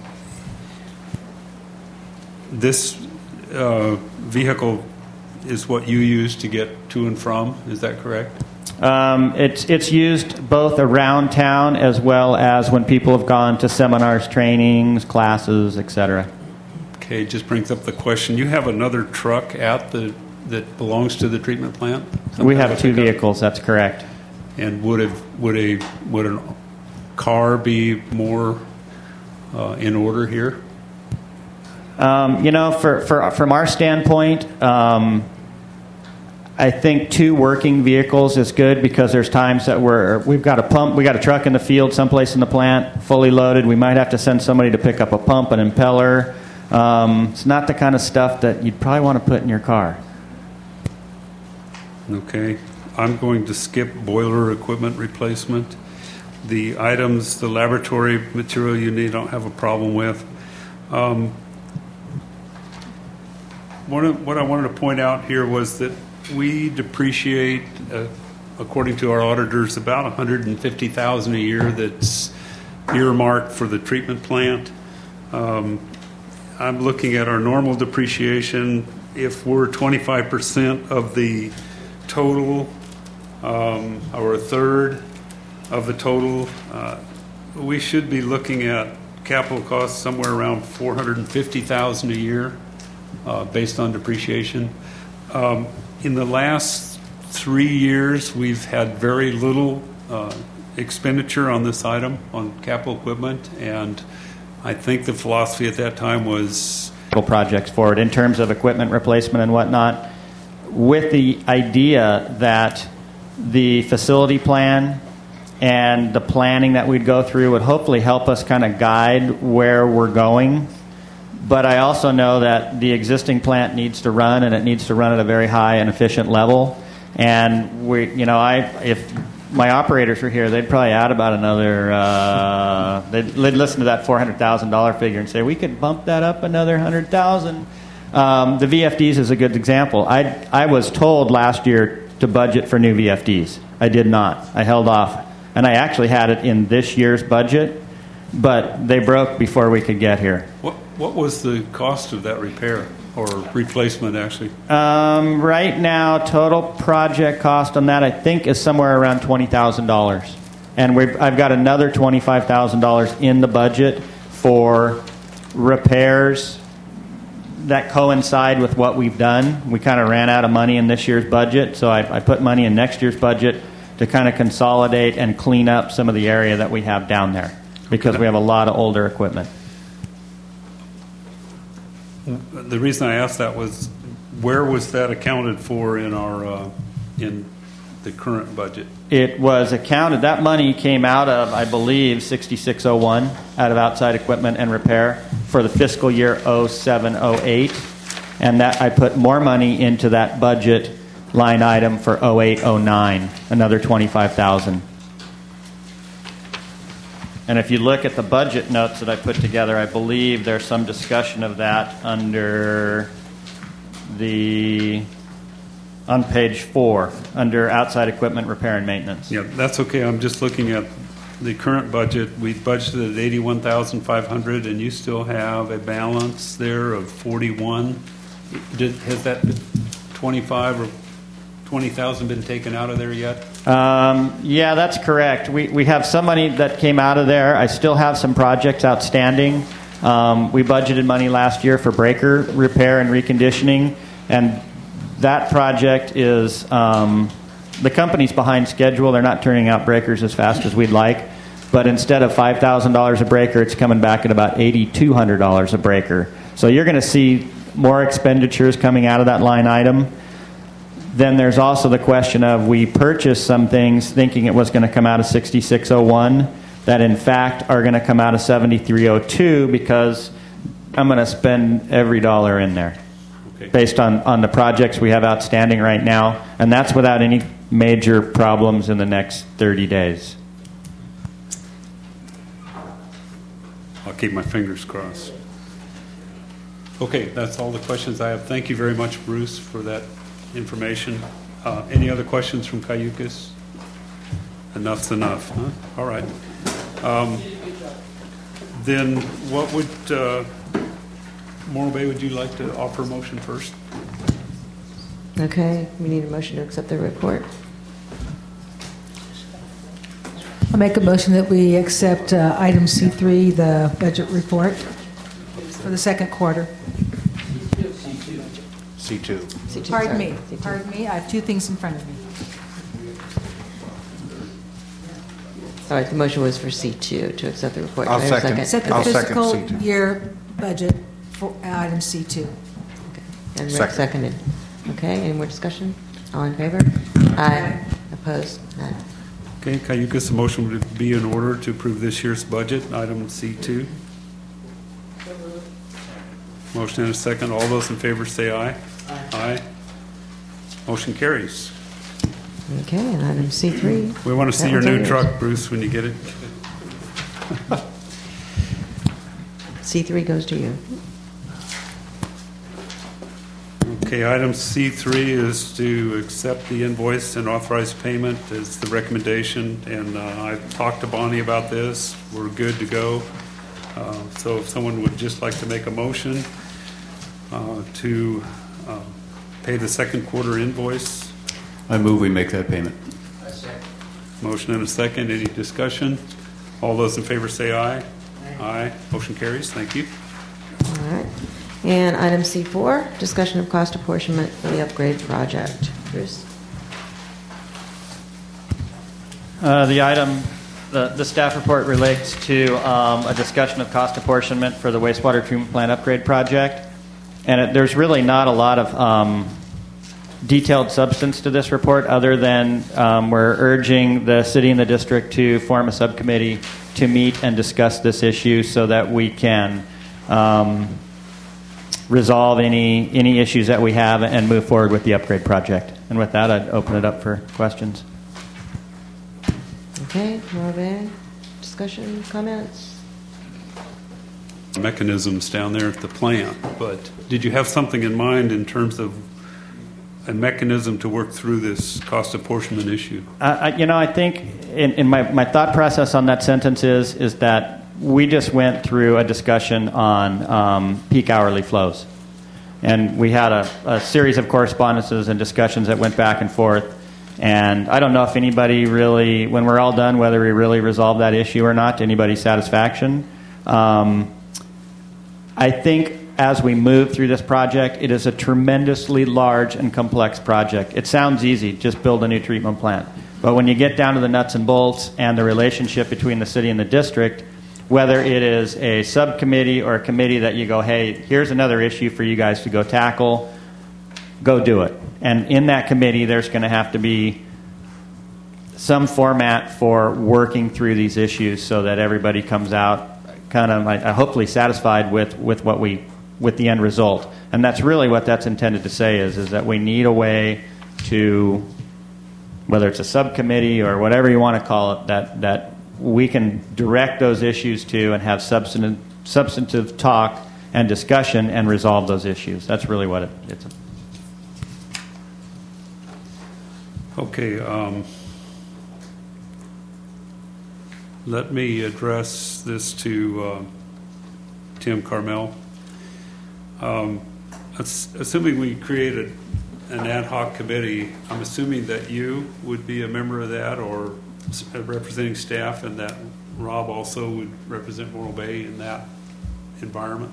this uh, vehicle is what you use to get to and from, is that correct? Um, it's it's used both around town as well as when people have gone to seminars, trainings, classes, et cetera. Okay, just brings up the question. You have another truck at the that belongs to the treatment plant? Something we have two vehicles. That's correct. And would a would a would a car be more uh, in order here? Um, you know, for, for from our standpoint. Um, I think two working vehicles is good because there's times that we're, we've got a pump, we got a truck in the field someplace in the plant, fully loaded. We might have to send somebody to pick up a pump, an impeller. Um, it's not the kind of stuff that you'd probably want to put in your car. Okay. I'm going to skip boiler equipment replacement. The items, the laboratory material you need, I don't have a problem with. Um, one of, what I wanted to point out here was that we depreciate a according to our auditors, about one hundred fifty thousand dollars a year that's earmarked for the treatment plant. Um, I'm looking at our normal depreciation. If we're twenty-five percent of the total, um, or a third of the total, uh, we should be looking at capital costs somewhere around four hundred fifty thousand dollars a year, uh, based on depreciation. Um, in the last three years, we've had very little uh, expenditure on this item, on capital equipment, and I think the philosophy at that time was projects forward in terms of equipment replacement and whatnot, with the idea that the facility plan and the planning that we'd go through would hopefully help us kind of guide where we're going. But I also know that the existing plant needs to run, and it needs to run at a very high and efficient level. And we, you know, I if my operators were here, they'd probably add about another. Uh, they'd, they'd listen to that four hundred thousand dollar figure and say we could bump that up another hundred thousand. Um, the V F Ds is a good example. I I was told last year to budget for new V F Ds. I did not. I held off, and I actually had it in this year's budget, but they broke before we could get here. What what was the cost of that repair or replacement, actually? Um, right now, total project cost on that, I think, is somewhere around twenty thousand dollars. And we've, I've got another twenty-five thousand dollars in the budget for repairs that coincide with what we've done. We kind of ran out of money in this year's budget, so I, I put money in next year's budget to kind of consolidate and clean up some of the area that we have down there, because we have a lot of older equipment. The reason I asked that was, where was that accounted for in our uh, in the current budget? It was accounted. That money came out of, I believe, sixty-six oh one, out of outside equipment and repair for the fiscal year oh seven oh eight, and that I put more money into that budget line item for oh eight oh nine, another twenty-five thousand. And if you look at the budget notes that I put together, I believe there's some discussion of that under the, on page four, under outside equipment repair and maintenance. Yeah, that's okay. I'm just looking at the current budget. We budgeted at eighty-one thousand five hundred dollars, and you still have a balance there of forty-one. Did, has that twenty-five or twenty thousand been taken out of there yet? Um, yeah, that's correct. We we have some money that came out of there. I still have some projects outstanding. Um, we budgeted money last year for breaker repair and reconditioning, and that project is um, the company's behind schedule. They're not turning out breakers as fast as we'd like, but instead of five thousand dollars a breaker, it's coming back at about eight thousand two hundred dollars a breaker. So you're going to see more expenditures coming out of that line item. Then there's also the question of, we purchased some things thinking it was going to come out of sixty-six oh one that in fact are going to come out of seventy-three oh two, because I'm going to spend every dollar in there. Okay. Based on, on the projects we have outstanding right now, and that's without any major problems in the next thirty days. I'll keep my fingers crossed. Okay, that's all the questions I have. Thank you very much, Bruce, for that information. Uh, any other questions from Cayucas? Enough's enough, huh? All right. Um, then what would, uh, Morro Bay, would you like to offer a motion first? Okay, we need a motion to accept the report. I'll make a motion that we accept uh, item C three, the budget report for the second quarter. C two. C two, Pardon sorry. me. C two. Pardon me. I have two things in front of me. All right, the motion was for C two, to accept the report. I'll Do I have a second. Set the I'll second fiscal C two. year budget for item C two. And Rick Second. seconded. Okay, any more discussion? All in favor? Aye. Opposed? None. Okay, Cayucas, the motion would be in order to approve this year's budget, item C two. Motion and a second. All those in favor say aye. Aye. Aye. Motion carries. Okay, and item C three. We want to see That your one's all new yours. truck, Bruce, when you get it. C three goes to you. Okay, item C three is to accept the invoice and authorize payment is the recommendation, and uh, I've talked to Bonnie about this. We're good to go. Uh, so if someone would just like to make a motion uh, to uh, pay the second quarter invoice. I move we make that payment. Motion and a second. Any discussion? All those in favor say aye. Aye. Motion carries. Thank you. All right. And item C four, discussion of cost apportionment for the upgrade project. Bruce? Uh, the item, the, the staff report relates to um, a discussion of cost apportionment for the wastewater treatment plant upgrade project. And it, there's really not a lot of um, detailed substance to this report other than um, we're urging the city and the district to form a subcommittee to meet and discuss this issue so that we can um, resolve any any issues that we have and move forward with the upgrade project. And with that, I'd open it up for questions. Okay, Marvin, discussion, comments? Mechanisms down there at the plant, but did you have something in mind in terms of a mechanism to work through this cost apportionment issue? Uh, I, you know, I think in, in my, my thought process on that sentence is is that we just went through a discussion on um, peak hourly flows. And we had a, a series of correspondences and discussions that went back and forth. And I don't know if anybody really, when we're all done, whether we really resolve that issue or not to anybody's satisfaction. Um, I think as we move through this project, it is a tremendously large and complex project. It sounds easy, just build a new treatment plant. But when you get down to the nuts and bolts and the relationship between the city and the district, whether it is a subcommittee or a committee that you go, hey, here's another issue for you guys to go tackle, go do it. And in that committee, there's going to have to be some format for working through these issues so that everybody comes out kind of uh, hopefully satisfied with, with what we with the end result. And that's really what that's intended to say is, is that we need a way to, whether it's a subcommittee or whatever you want to call it, that, that we can direct those issues to and have substantive, substantive talk and discussion and resolve those issues. That's really what it, it's. Okay. Um, let me address this to uh, Tim Carmel. Um, assuming we created an ad hoc committee, I'm assuming that you would be a member of that or representing staff, and that Rob also would represent Morro Bay in that environment.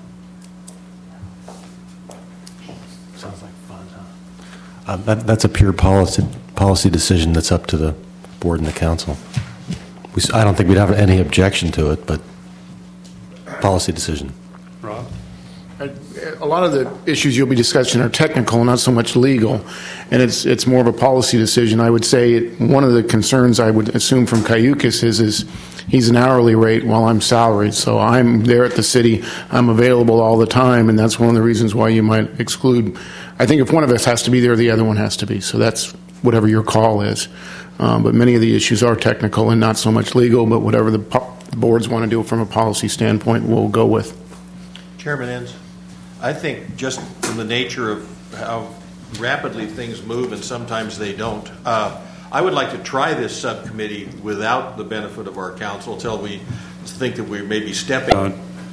Sounds like fun, huh? Uh, that, that's a pure policy policy decision that's up to the board and the council. We, I don't think we'd have any objection to it, but policy decision. Rob? A lot of the issues you'll be discussing are technical, not so much legal, and it's it's more of a policy decision. I would say it, one of the concerns I would assume from Cayucas is is he's an hourly rate while I'm salaried, so I'm there at the city, I'm available all the time, and that's one of the reasons why you might exclude. I think if one of us has to be there, the other one has to be, so that's whatever your call is. Um, but many of the issues are technical and not so much legal, but whatever the, po- the boards want to do from a policy standpoint, we'll go with. Chairman Enns, I think just from the nature of how rapidly things move and sometimes they don't, uh, I would like to try this subcommittee without the benefit of our council until we think that we may be stepping. Uh,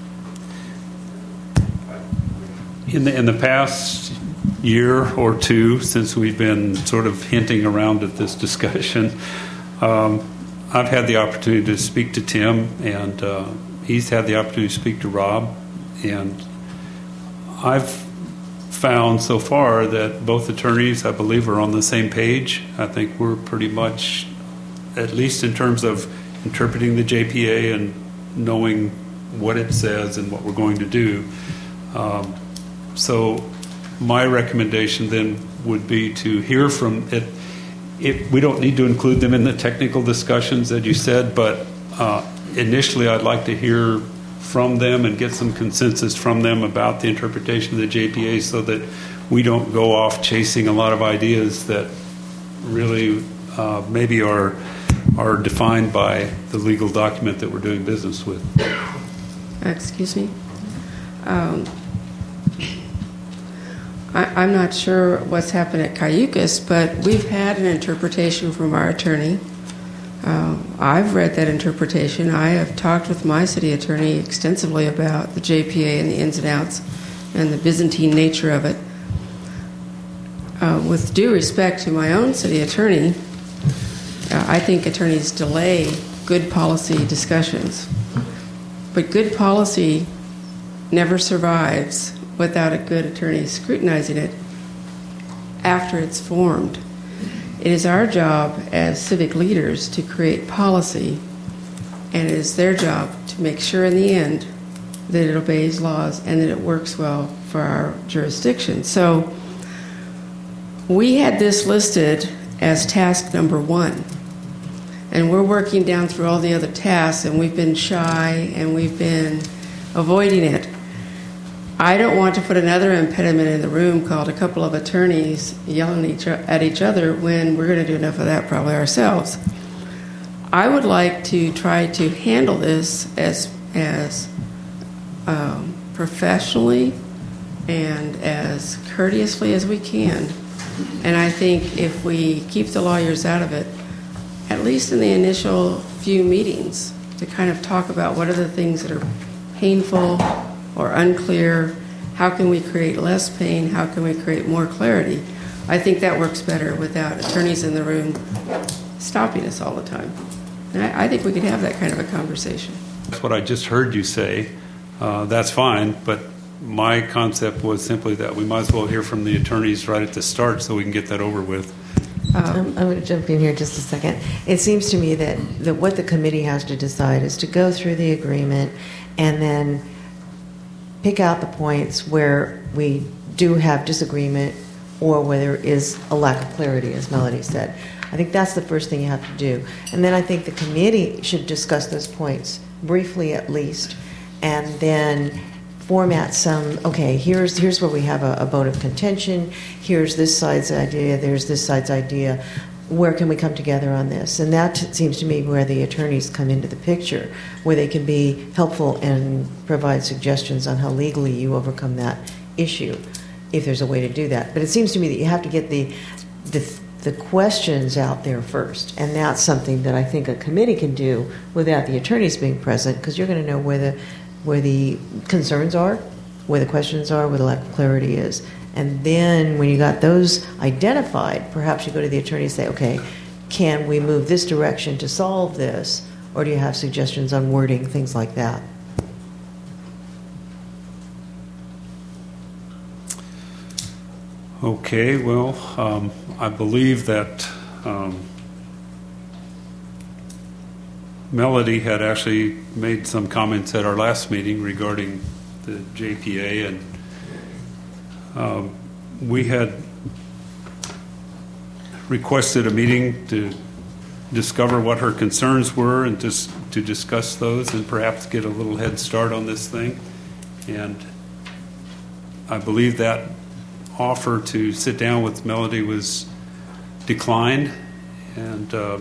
in the in the past year or two, since we've been sort of hinting around at this discussion, um, I've had the opportunity to speak to Tim, and uh, he's had the opportunity to speak to Rob, and I've found so far that both attorneys, I believe, are on the same page. I think we're pretty much, at least in terms of interpreting the J P A and knowing what it says and what we're going to do. Um, so my recommendation then would be to hear from it. it. We don't need to include them in the technical discussions that you said, but uh, initially I'd like to hear from them and get some consensus from them about the interpretation of the J P A so that we don't go off chasing a lot of ideas that really uh, maybe are are defined by the legal document that we're doing business with. Excuse me. Um, I, I'm not sure what's happened at Cayucas, but we've had an interpretation from our attorney. Uh, I've read that interpretation. I have talked with my city attorney extensively about the J P A and the ins and outs and the Byzantine nature of it. Uh, with due respect to my own city attorney, uh, I think attorneys delay good policy discussions. But good policy never survives without a good attorney scrutinizing it after it's formed. It is our job as civic leaders to create policy, and it is their job to make sure in the end that it obeys laws and that it works well for our jurisdiction. So we had this listed as task number one, and we're working down through all the other tasks, and we've been shy and we've been avoiding it. I don't want to put another impediment in the room called a couple of attorneys yelling each, at each other when we're going to do enough of that probably ourselves. I would like to try to handle this as, as um, professionally and as courteously as we can. And I think if we keep the lawyers out of it, at least in the initial few meetings, to kind of talk about what are the things that are painful or unclear, how can we create less pain, how can we create more clarity. I think that works better without attorneys in the room stopping us all the time. And I, I think we could have that kind of a conversation. That's what I just heard you say. Uh, that's fine, but my concept was simply that we might as well hear from the attorneys right at the start so we can get that over with. Um, I'm going to jump in here just a second. It seems to me that, that what the committee has to decide is to go through the agreement and then pick out the points where we do have disagreement or where there is a lack of clarity, as Melody said. I think that's the first thing you have to do. And then I think the committee should discuss those points briefly at least, and then format some, okay, here's here's where we have a, a bone of contention, here's this side's idea, there's this side's idea, where can we come together on this? And that t- seems to me where the attorneys come into the picture, where they can be helpful and provide suggestions on how legally you overcome that issue, if there's a way to do that. But it seems to me that you have to get the the, the questions out there first, and that's something that I think a committee can do without the attorneys being present, because you're going to know where the where the concerns are, where the questions are, where the lack of clarity is. And then when you got those identified, perhaps you go to the attorney and say, okay, can we move this direction to solve this? Or do you have suggestions on wording, things like that? Okay, well, um, I believe that um, Melody had actually made some comments at our last meeting regarding the J P A, and um, we had requested a meeting to discover what her concerns were and just to discuss those and perhaps get a little head start on this thing. And I believe that offer to sit down with Melody was declined, and uh,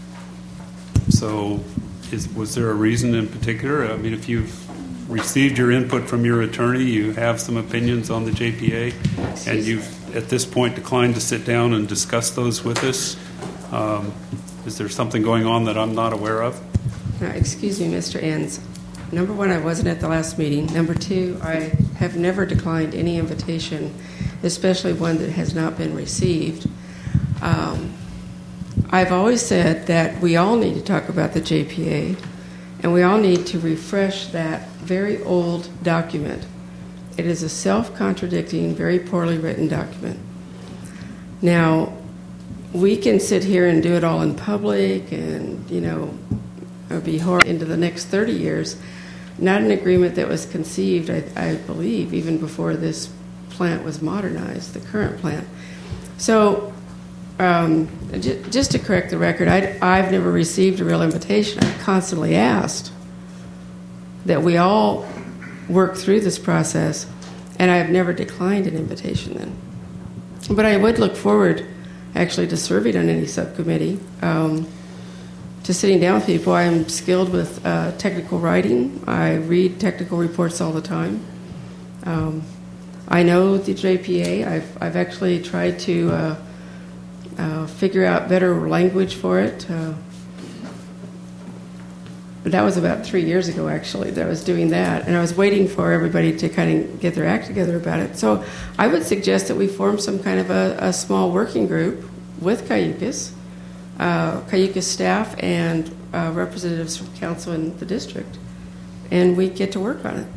so is, was there a reason in particular? I mean, if you've received your input from your attorney, you have some opinions on the J P A, and you've at this point declined to sit down and discuss those with us, um, is there something going on that I'm not aware of? Now, excuse me, Mister Enns. Number one, I wasn't at the last meeting. Number two, I have never declined any invitation, especially one that has not been received. Um, I've always said that we all need to talk about the J P A, and we all need to refresh that very old document. It is a self-contradicting, very poorly written document. Now, we can sit here and do it all in public and, you know, be horrible into the next thirty years. Not an agreement that was conceived, I, I believe, even before this plant was modernized, the current plant. So, um, j- just to correct the record, I'd, I've never received a real invitation. I've constantly asked that we all work through this process, and I have never declined an invitation then. But I would look forward, actually, to serving on any subcommittee, um, to sitting down with people. I'm skilled with uh, technical writing. I read technical reports all the time. Um, I know the J P A. I've, I've actually tried to uh, uh, figure out better language for it. Uh, but that was about three years ago, actually, that I was doing that. And I was waiting for everybody to kind of get their act together about it. So I would suggest that we form some kind of a, a small working group with Cayucas, uh, Cayucas staff, and uh, representatives from council and the district. And we get to work on it.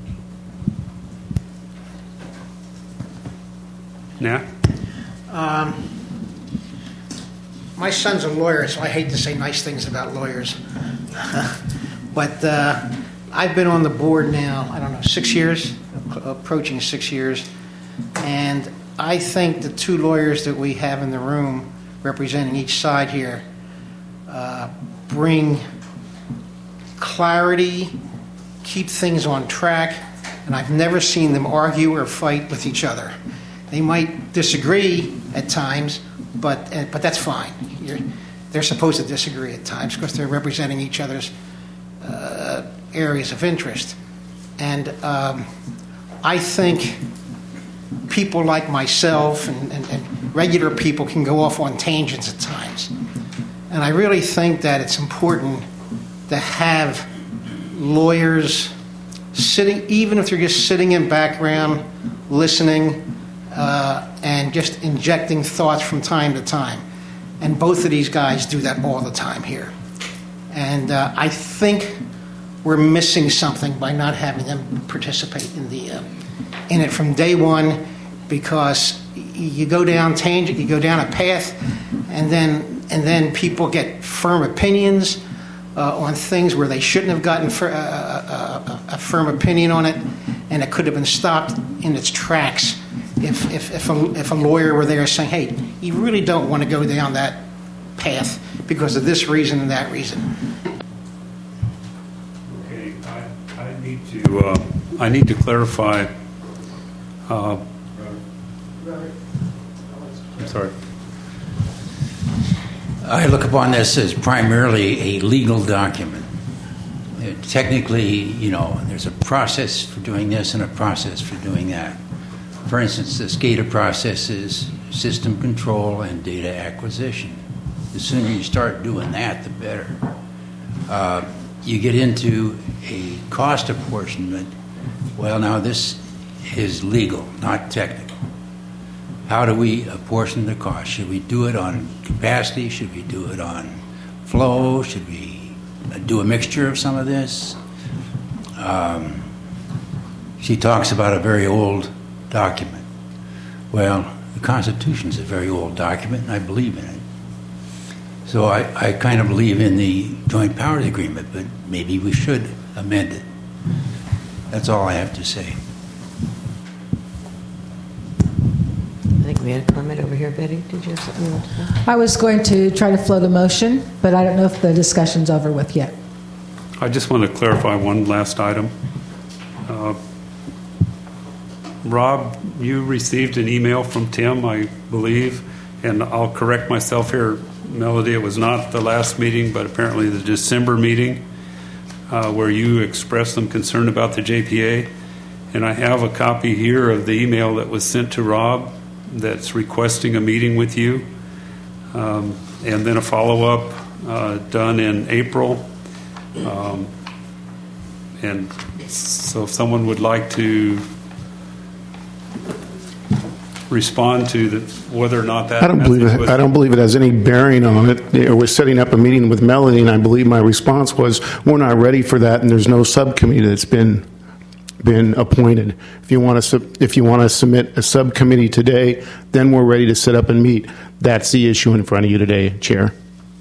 Nah. Um, my son's a lawyer, so I hate to say nice things about lawyers. But uh, I've been on the board now, I don't know, six years, approaching six years. And I think the two lawyers that we have in the room representing each side here uh, bring clarity, keep things on track, and I've never seen them argue or fight with each other. They might disagree at times, but uh, but that's fine. You're, they're supposed to disagree at times because they're representing each other's uh, areas of interest. And um, I think people like myself and, and, and regular people can go off on tangents at times. And I really think that it's important to have lawyers sitting, even if they're just sitting in background, listening, Uh, and just injecting thoughts from time to time. And both of these guys do that all the time here. And uh, I think we're missing something by not having them participate in the uh, in it from day one, because you go down tangent, you go down a path, and then and then people get firm opinions uh, on things where they shouldn't have gotten fir- uh, uh, a firm opinion on it, and it could have been stopped in its tracks. If if if a, if a lawyer were there saying, "Hey, you really don't want to go down that path because of this reason and that reason." Okay, I, I need to uh, I need to clarify. Uh, I'm sorry. I look upon this as primarily a legal document. Uh, technically, you know, there's a process for doing this and a process for doing that. For instance, the SCADA process is system control and data acquisition. The sooner you start doing that, the better. Uh, you get into a cost apportionment. Well, now this is legal, not technical. How do we apportion the cost? Should we do it on capacity? Should we do it on flow? Should we do a mixture of some of this? Um, she talks about a very old document. Well, the Constitution is a very old document, and I believe in it. So I, I kind of believe in the Joint Powers Agreement, but maybe we should amend it. That's all I have to say. I think we had a comment over here. Betty, did you have something you wanted to say? I was going to try to float a motion, but I don't know if the discussion's over with yet. I just want to clarify one last item. Uh, Rob, you received an email from Tim, I believe, and I'll correct myself here, Melody. It was not the last meeting, but apparently the December meeting, uh, where you expressed some concern about the J P A. And I have a copy here of the email that was sent to Rob that's requesting a meeting with you, um, and then a follow-up uh, done in April. Um, and so if someone would like to respond to the, whether or not that I don't believe it. I don't believe it has any bearing on it. We're setting up a meeting with Melody, and I believe my response was, "We're not ready for that, and there's no subcommittee that's been been appointed. If you want to, if you want to submit a subcommittee today, then we're ready to set up and meet." That's the issue in front of you today, Chair.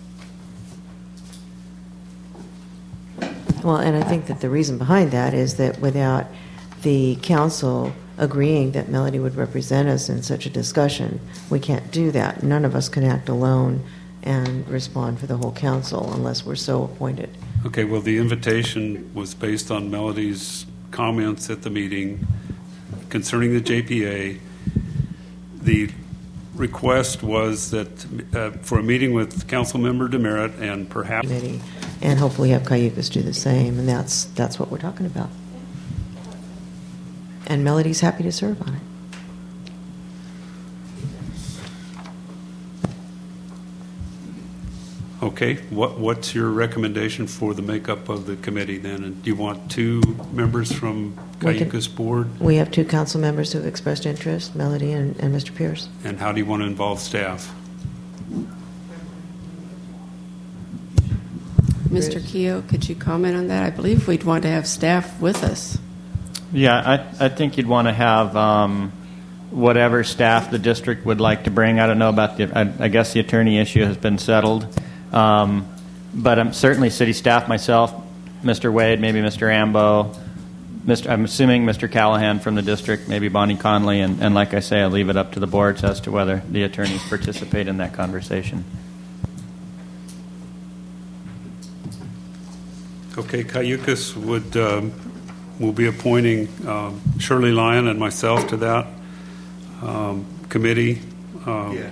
Well, and I think that the reason behind that is that without the council agreeing that Melody would represent us in such a discussion, we can't do that. None of us can act alone and respond for the whole council unless we're so appointed. Okay, well, the invitation was based on Melody's comments at the meeting concerning the J P A. The request was that uh, for a meeting with Councilmember Demerit and perhaps... Committee, and hopefully have Cayucas do the same, and that's that's what we're talking about. And Melody's happy to serve on it. Okay, what, what's your recommendation for the makeup of the committee then? And do you want two members from We can- Cayucas Board? We have two council members who have expressed interest, Melody and, and Mister Pierce. And how do you want to involve staff? Mister Keogh, could you comment on that? I believe we'd want to have staff with us. Yeah, I, I think you'd want to have um, whatever staff the district would like to bring. I don't know about the, I, I guess the attorney issue has been settled. Um, but I'm certainly city staff myself, Mister Wade, maybe Mister Ambo, Mister I'm assuming Mister Callahan from the district, maybe Bonnie Conley, and, and like I say, I leave it up to the boards as to whether the attorneys participate in that conversation. Okay, Cayucas would um, will be appointing um, Shirley Lyon and myself to that um, committee. Um, yeah.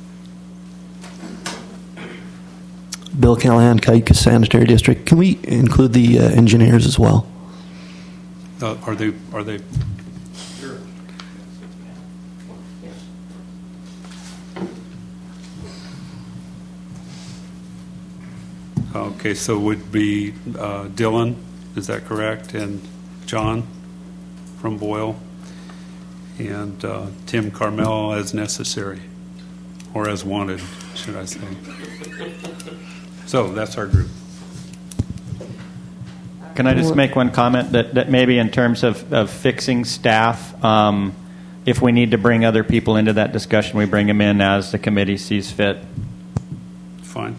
Bill Callahan, Cayucas Sanitary District. Can we include the uh, engineers as well? Uh, are they? Are they? Sure. Okay, so would be uh, Dylan, is that correct? And John from Boyle, and uh, Tim Carmel as necessary, or as wanted, should I say? So that's our group. Can I just make one comment that, that maybe in terms of, of fixing staff, um, if we need to bring other people into that discussion, we bring them in as the committee sees fit. Fine.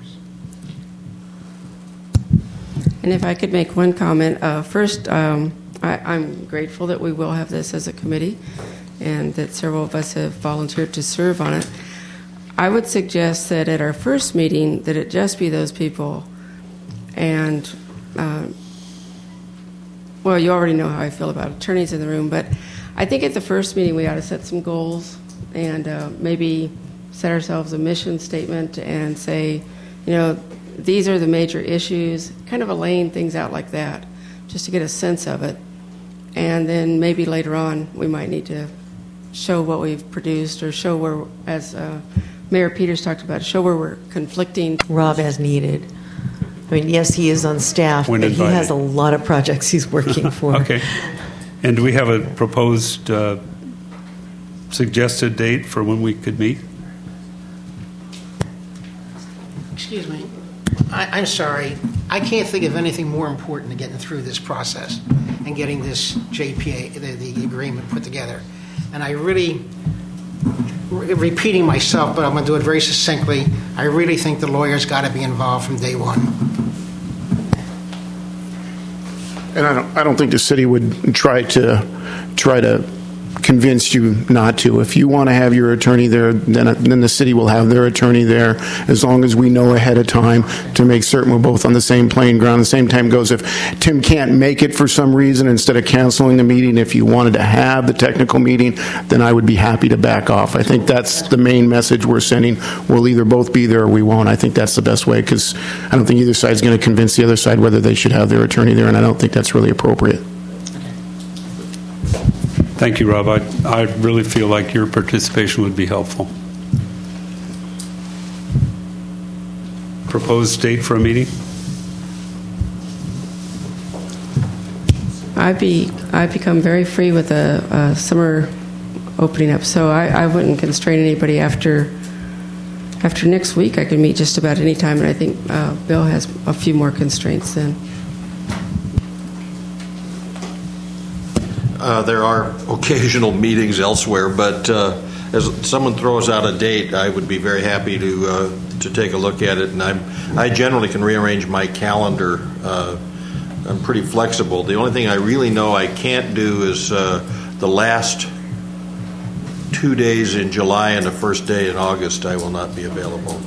And if I could make one comment. Uh, first, um, I, I'm grateful that we will have this as a committee and that several of us have volunteered to serve on it. I would suggest that at our first meeting that it just be those people. And, uh, well, you already know how I feel about attorneys in the room, but I think at the first meeting we ought to set some goals and uh, maybe set ourselves a mission statement and say, you know, these are the major issues, kind of laying things out like that, just to get a sense of it. And then maybe later on we might need to show what we've produced or show where, as uh, Mayor Peters talked about, show where we're conflicting. Rob as needed. I mean, yes, he is on staff, When but invited. he has a lot of projects he's working for. Okay. And do we have a proposed uh, suggested date for when we could meet? Excuse me. I, I'm sorry. I can't think of anything more important than getting through this process and getting this J P A, the, the agreement put together. And I really, re- repeating myself, but I'm going to do it very succinctly, I really think the lawyers got to be involved from day one. And I don't, I don't think the city would try to try to convince you not to. If you want to have your attorney there, then then the city will have their attorney there, as long as we know ahead of time to make certain we're both on the same playing ground. The same time goes if Tim can't make it for some reason, instead of canceling the meeting, if you wanted to have the technical meeting, then I would be happy to back off. I think that's the main message we're sending. We'll either both be there or we won't. I think that's the best way, because I don't think either side is going to convince the other side whether they should have their attorney there, and I don't think that's really appropriate. Thank you, Rob. I, I really feel like your participation would be helpful. Proposed date for a meeting? I'd be I've become very free with the uh, summer opening up, so I, I wouldn't constrain anybody after after next week. I can meet just about any time, and I think uh, Bill has a few more constraints then. Uh, there are occasional meetings elsewhere, but uh, as someone throws out a date, I would be very happy to uh, to take a look at it. And I'm I generally can rearrange my calendar. Uh, I'm pretty flexible. The only thing I really know I can't do is uh, the last two days in July and the first day in August. I will not be available.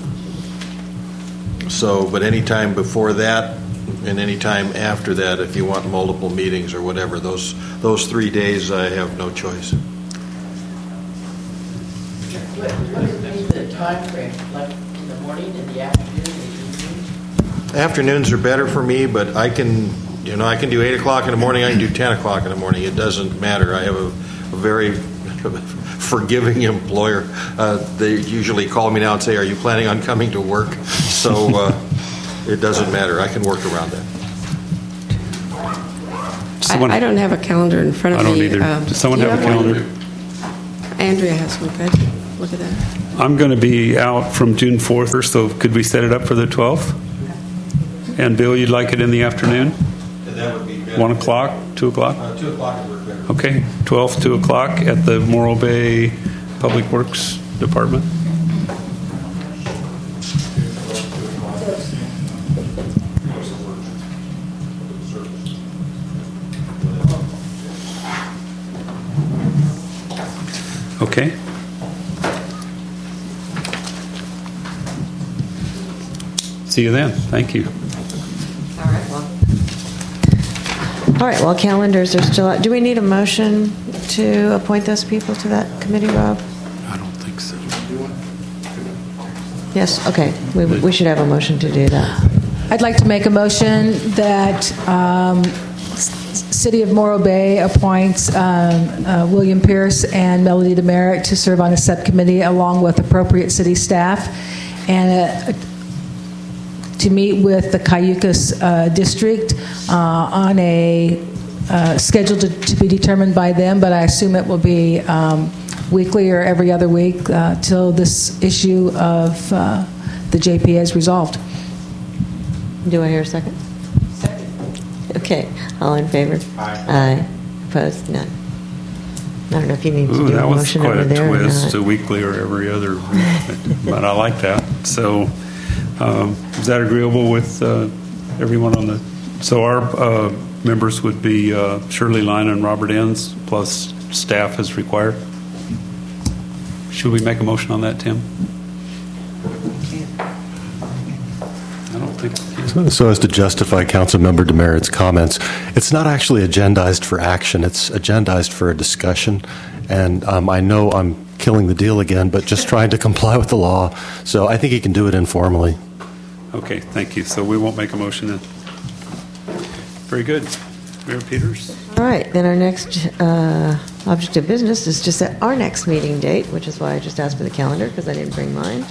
So, but any time before that, and any time after that, if you want multiple meetings or whatever, those those three days I have no choice. What, what is the time frame? Like in the morning, in the afternoon, in the evening? Afternoons are better for me, but I can, you know, I can do eight o'clock in the morning. I can do ten o'clock in the morning. It doesn't matter. I have a, a very forgiving employer. Uh, they usually call me now and say, "Are you planning on coming to work?" So uh, it doesn't matter. I can work around that. I, I don't have a calendar in front of I don't me. either. Um, Does someone do you have a calendar? one? Andrea has one. Could I look at that? I'm going to be out from June fourth, so could we set it up for the twelfth? And Bill, you'd like it in the afternoon? And that would be better. One o'clock, two o'clock? Uh, two o'clock would work better. Okay, twelfth, two o'clock at the Morro Bay Public Works Department. Okay. See you then. Thank you. All right, well. All right, well, calendars are still out. Do we need a motion to appoint those people to that committee, Rob? I don't think so. Yes, okay. We, we should have a motion to do that. I'd like to make a motion that um, S- City of Morro Bay appoints um, uh, William Pierce and Melody Demerit to serve on a subcommittee along with appropriate city staff, and uh, to meet with the Cayucas uh, district uh, on a uh, schedule to, to be determined by them, but I assume it will be um, weekly or every other week uh, till this issue of uh, the J P A is resolved. Do I hear a second? Second. Okay. All in favor? Aye. Aye. Opposed? None. I don't know if you need to Ooh, do that a was motion quite over a there twist, or a not. weekly or every other week, but I like that. So um, is that agreeable with uh, everyone on the... So our uh, members would be uh, Shirley Line and Robert Enns, plus staff as required. Should we make a motion on that, Tim? I don't think... So, so as to justify Councilmember Demerit's comments, it's not actually agendized for action. It's agendized for a discussion. And um, I know I'm killing the deal again, but just trying to comply with the law. So I think he can do it informally. Okay, thank you. So we won't make a motion then. Very good. Mayor Peters? All right. Then our next uh, object of business is just at our next meeting date, which is why I just asked for the calendar because I didn't bring mine.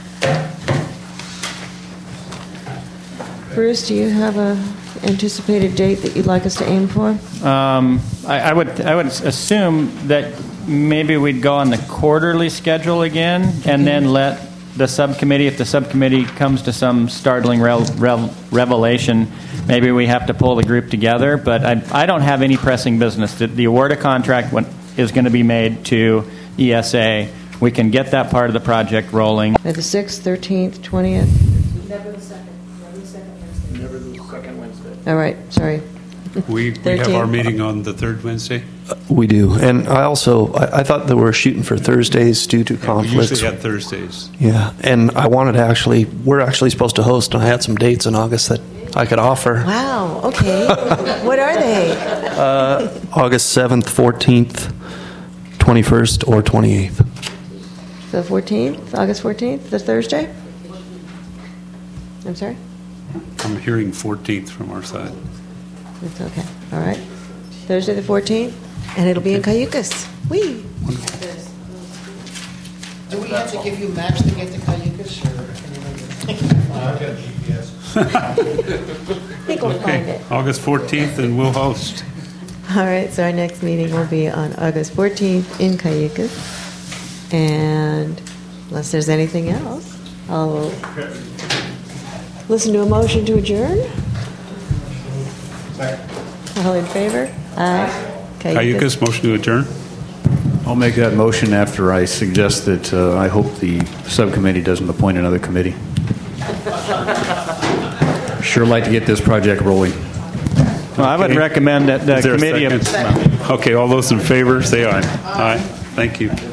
Bruce, do you have a anticipated date that you'd like us to aim for? Um, I, I would I would assume that maybe we'd go on the quarterly schedule again, and then let the subcommittee, if the subcommittee comes to some startling rel, rel, revelation, maybe we have to pull the group together. But I, I don't have any pressing business. The, the award of contract is going to be made to E S A. We can get that part of the project rolling. At the sixth, thirteenth, twentieth? Never the second. Never the second Wednesday. Never the second Wednesday. All right. Sorry. We, we have our meeting on the third Wednesday. We do, and I also I, I thought that we were shooting for Thursdays due to Yeah, we conflicts. usually had Thursdays. Yeah, and I wanted to actually we're actually supposed to host, and I had some dates in August that I could offer. Wow. Okay. What are they? Uh, August seventh, fourteenth, twenty-first, or twenty-eighth. The fourteenth, August fourteenth, the Thursday? I'm sorry? I'm hearing fourteenth from our side. It's okay. All right. Thursday the fourteenth, and it'll be in Cayucas. Whee! Do we have to give you maps to get to Cayucas, or I've got G P S. I think we'll find Okay, it. August fourteenth, and we'll host. All right, so our next meeting will be on August fourteenth in Cayucas. And unless there's anything else, I'll listen to a motion to adjourn. All in favor? Aye. Cayucas, motion to adjourn. I'll make that motion after I suggest that uh, I hope the subcommittee doesn't appoint another committee. Sure like to get this project rolling. Well, I would Okay. recommend that the Is there a committee... second? Okay, all those in favor, say aye. Aye. Thank you.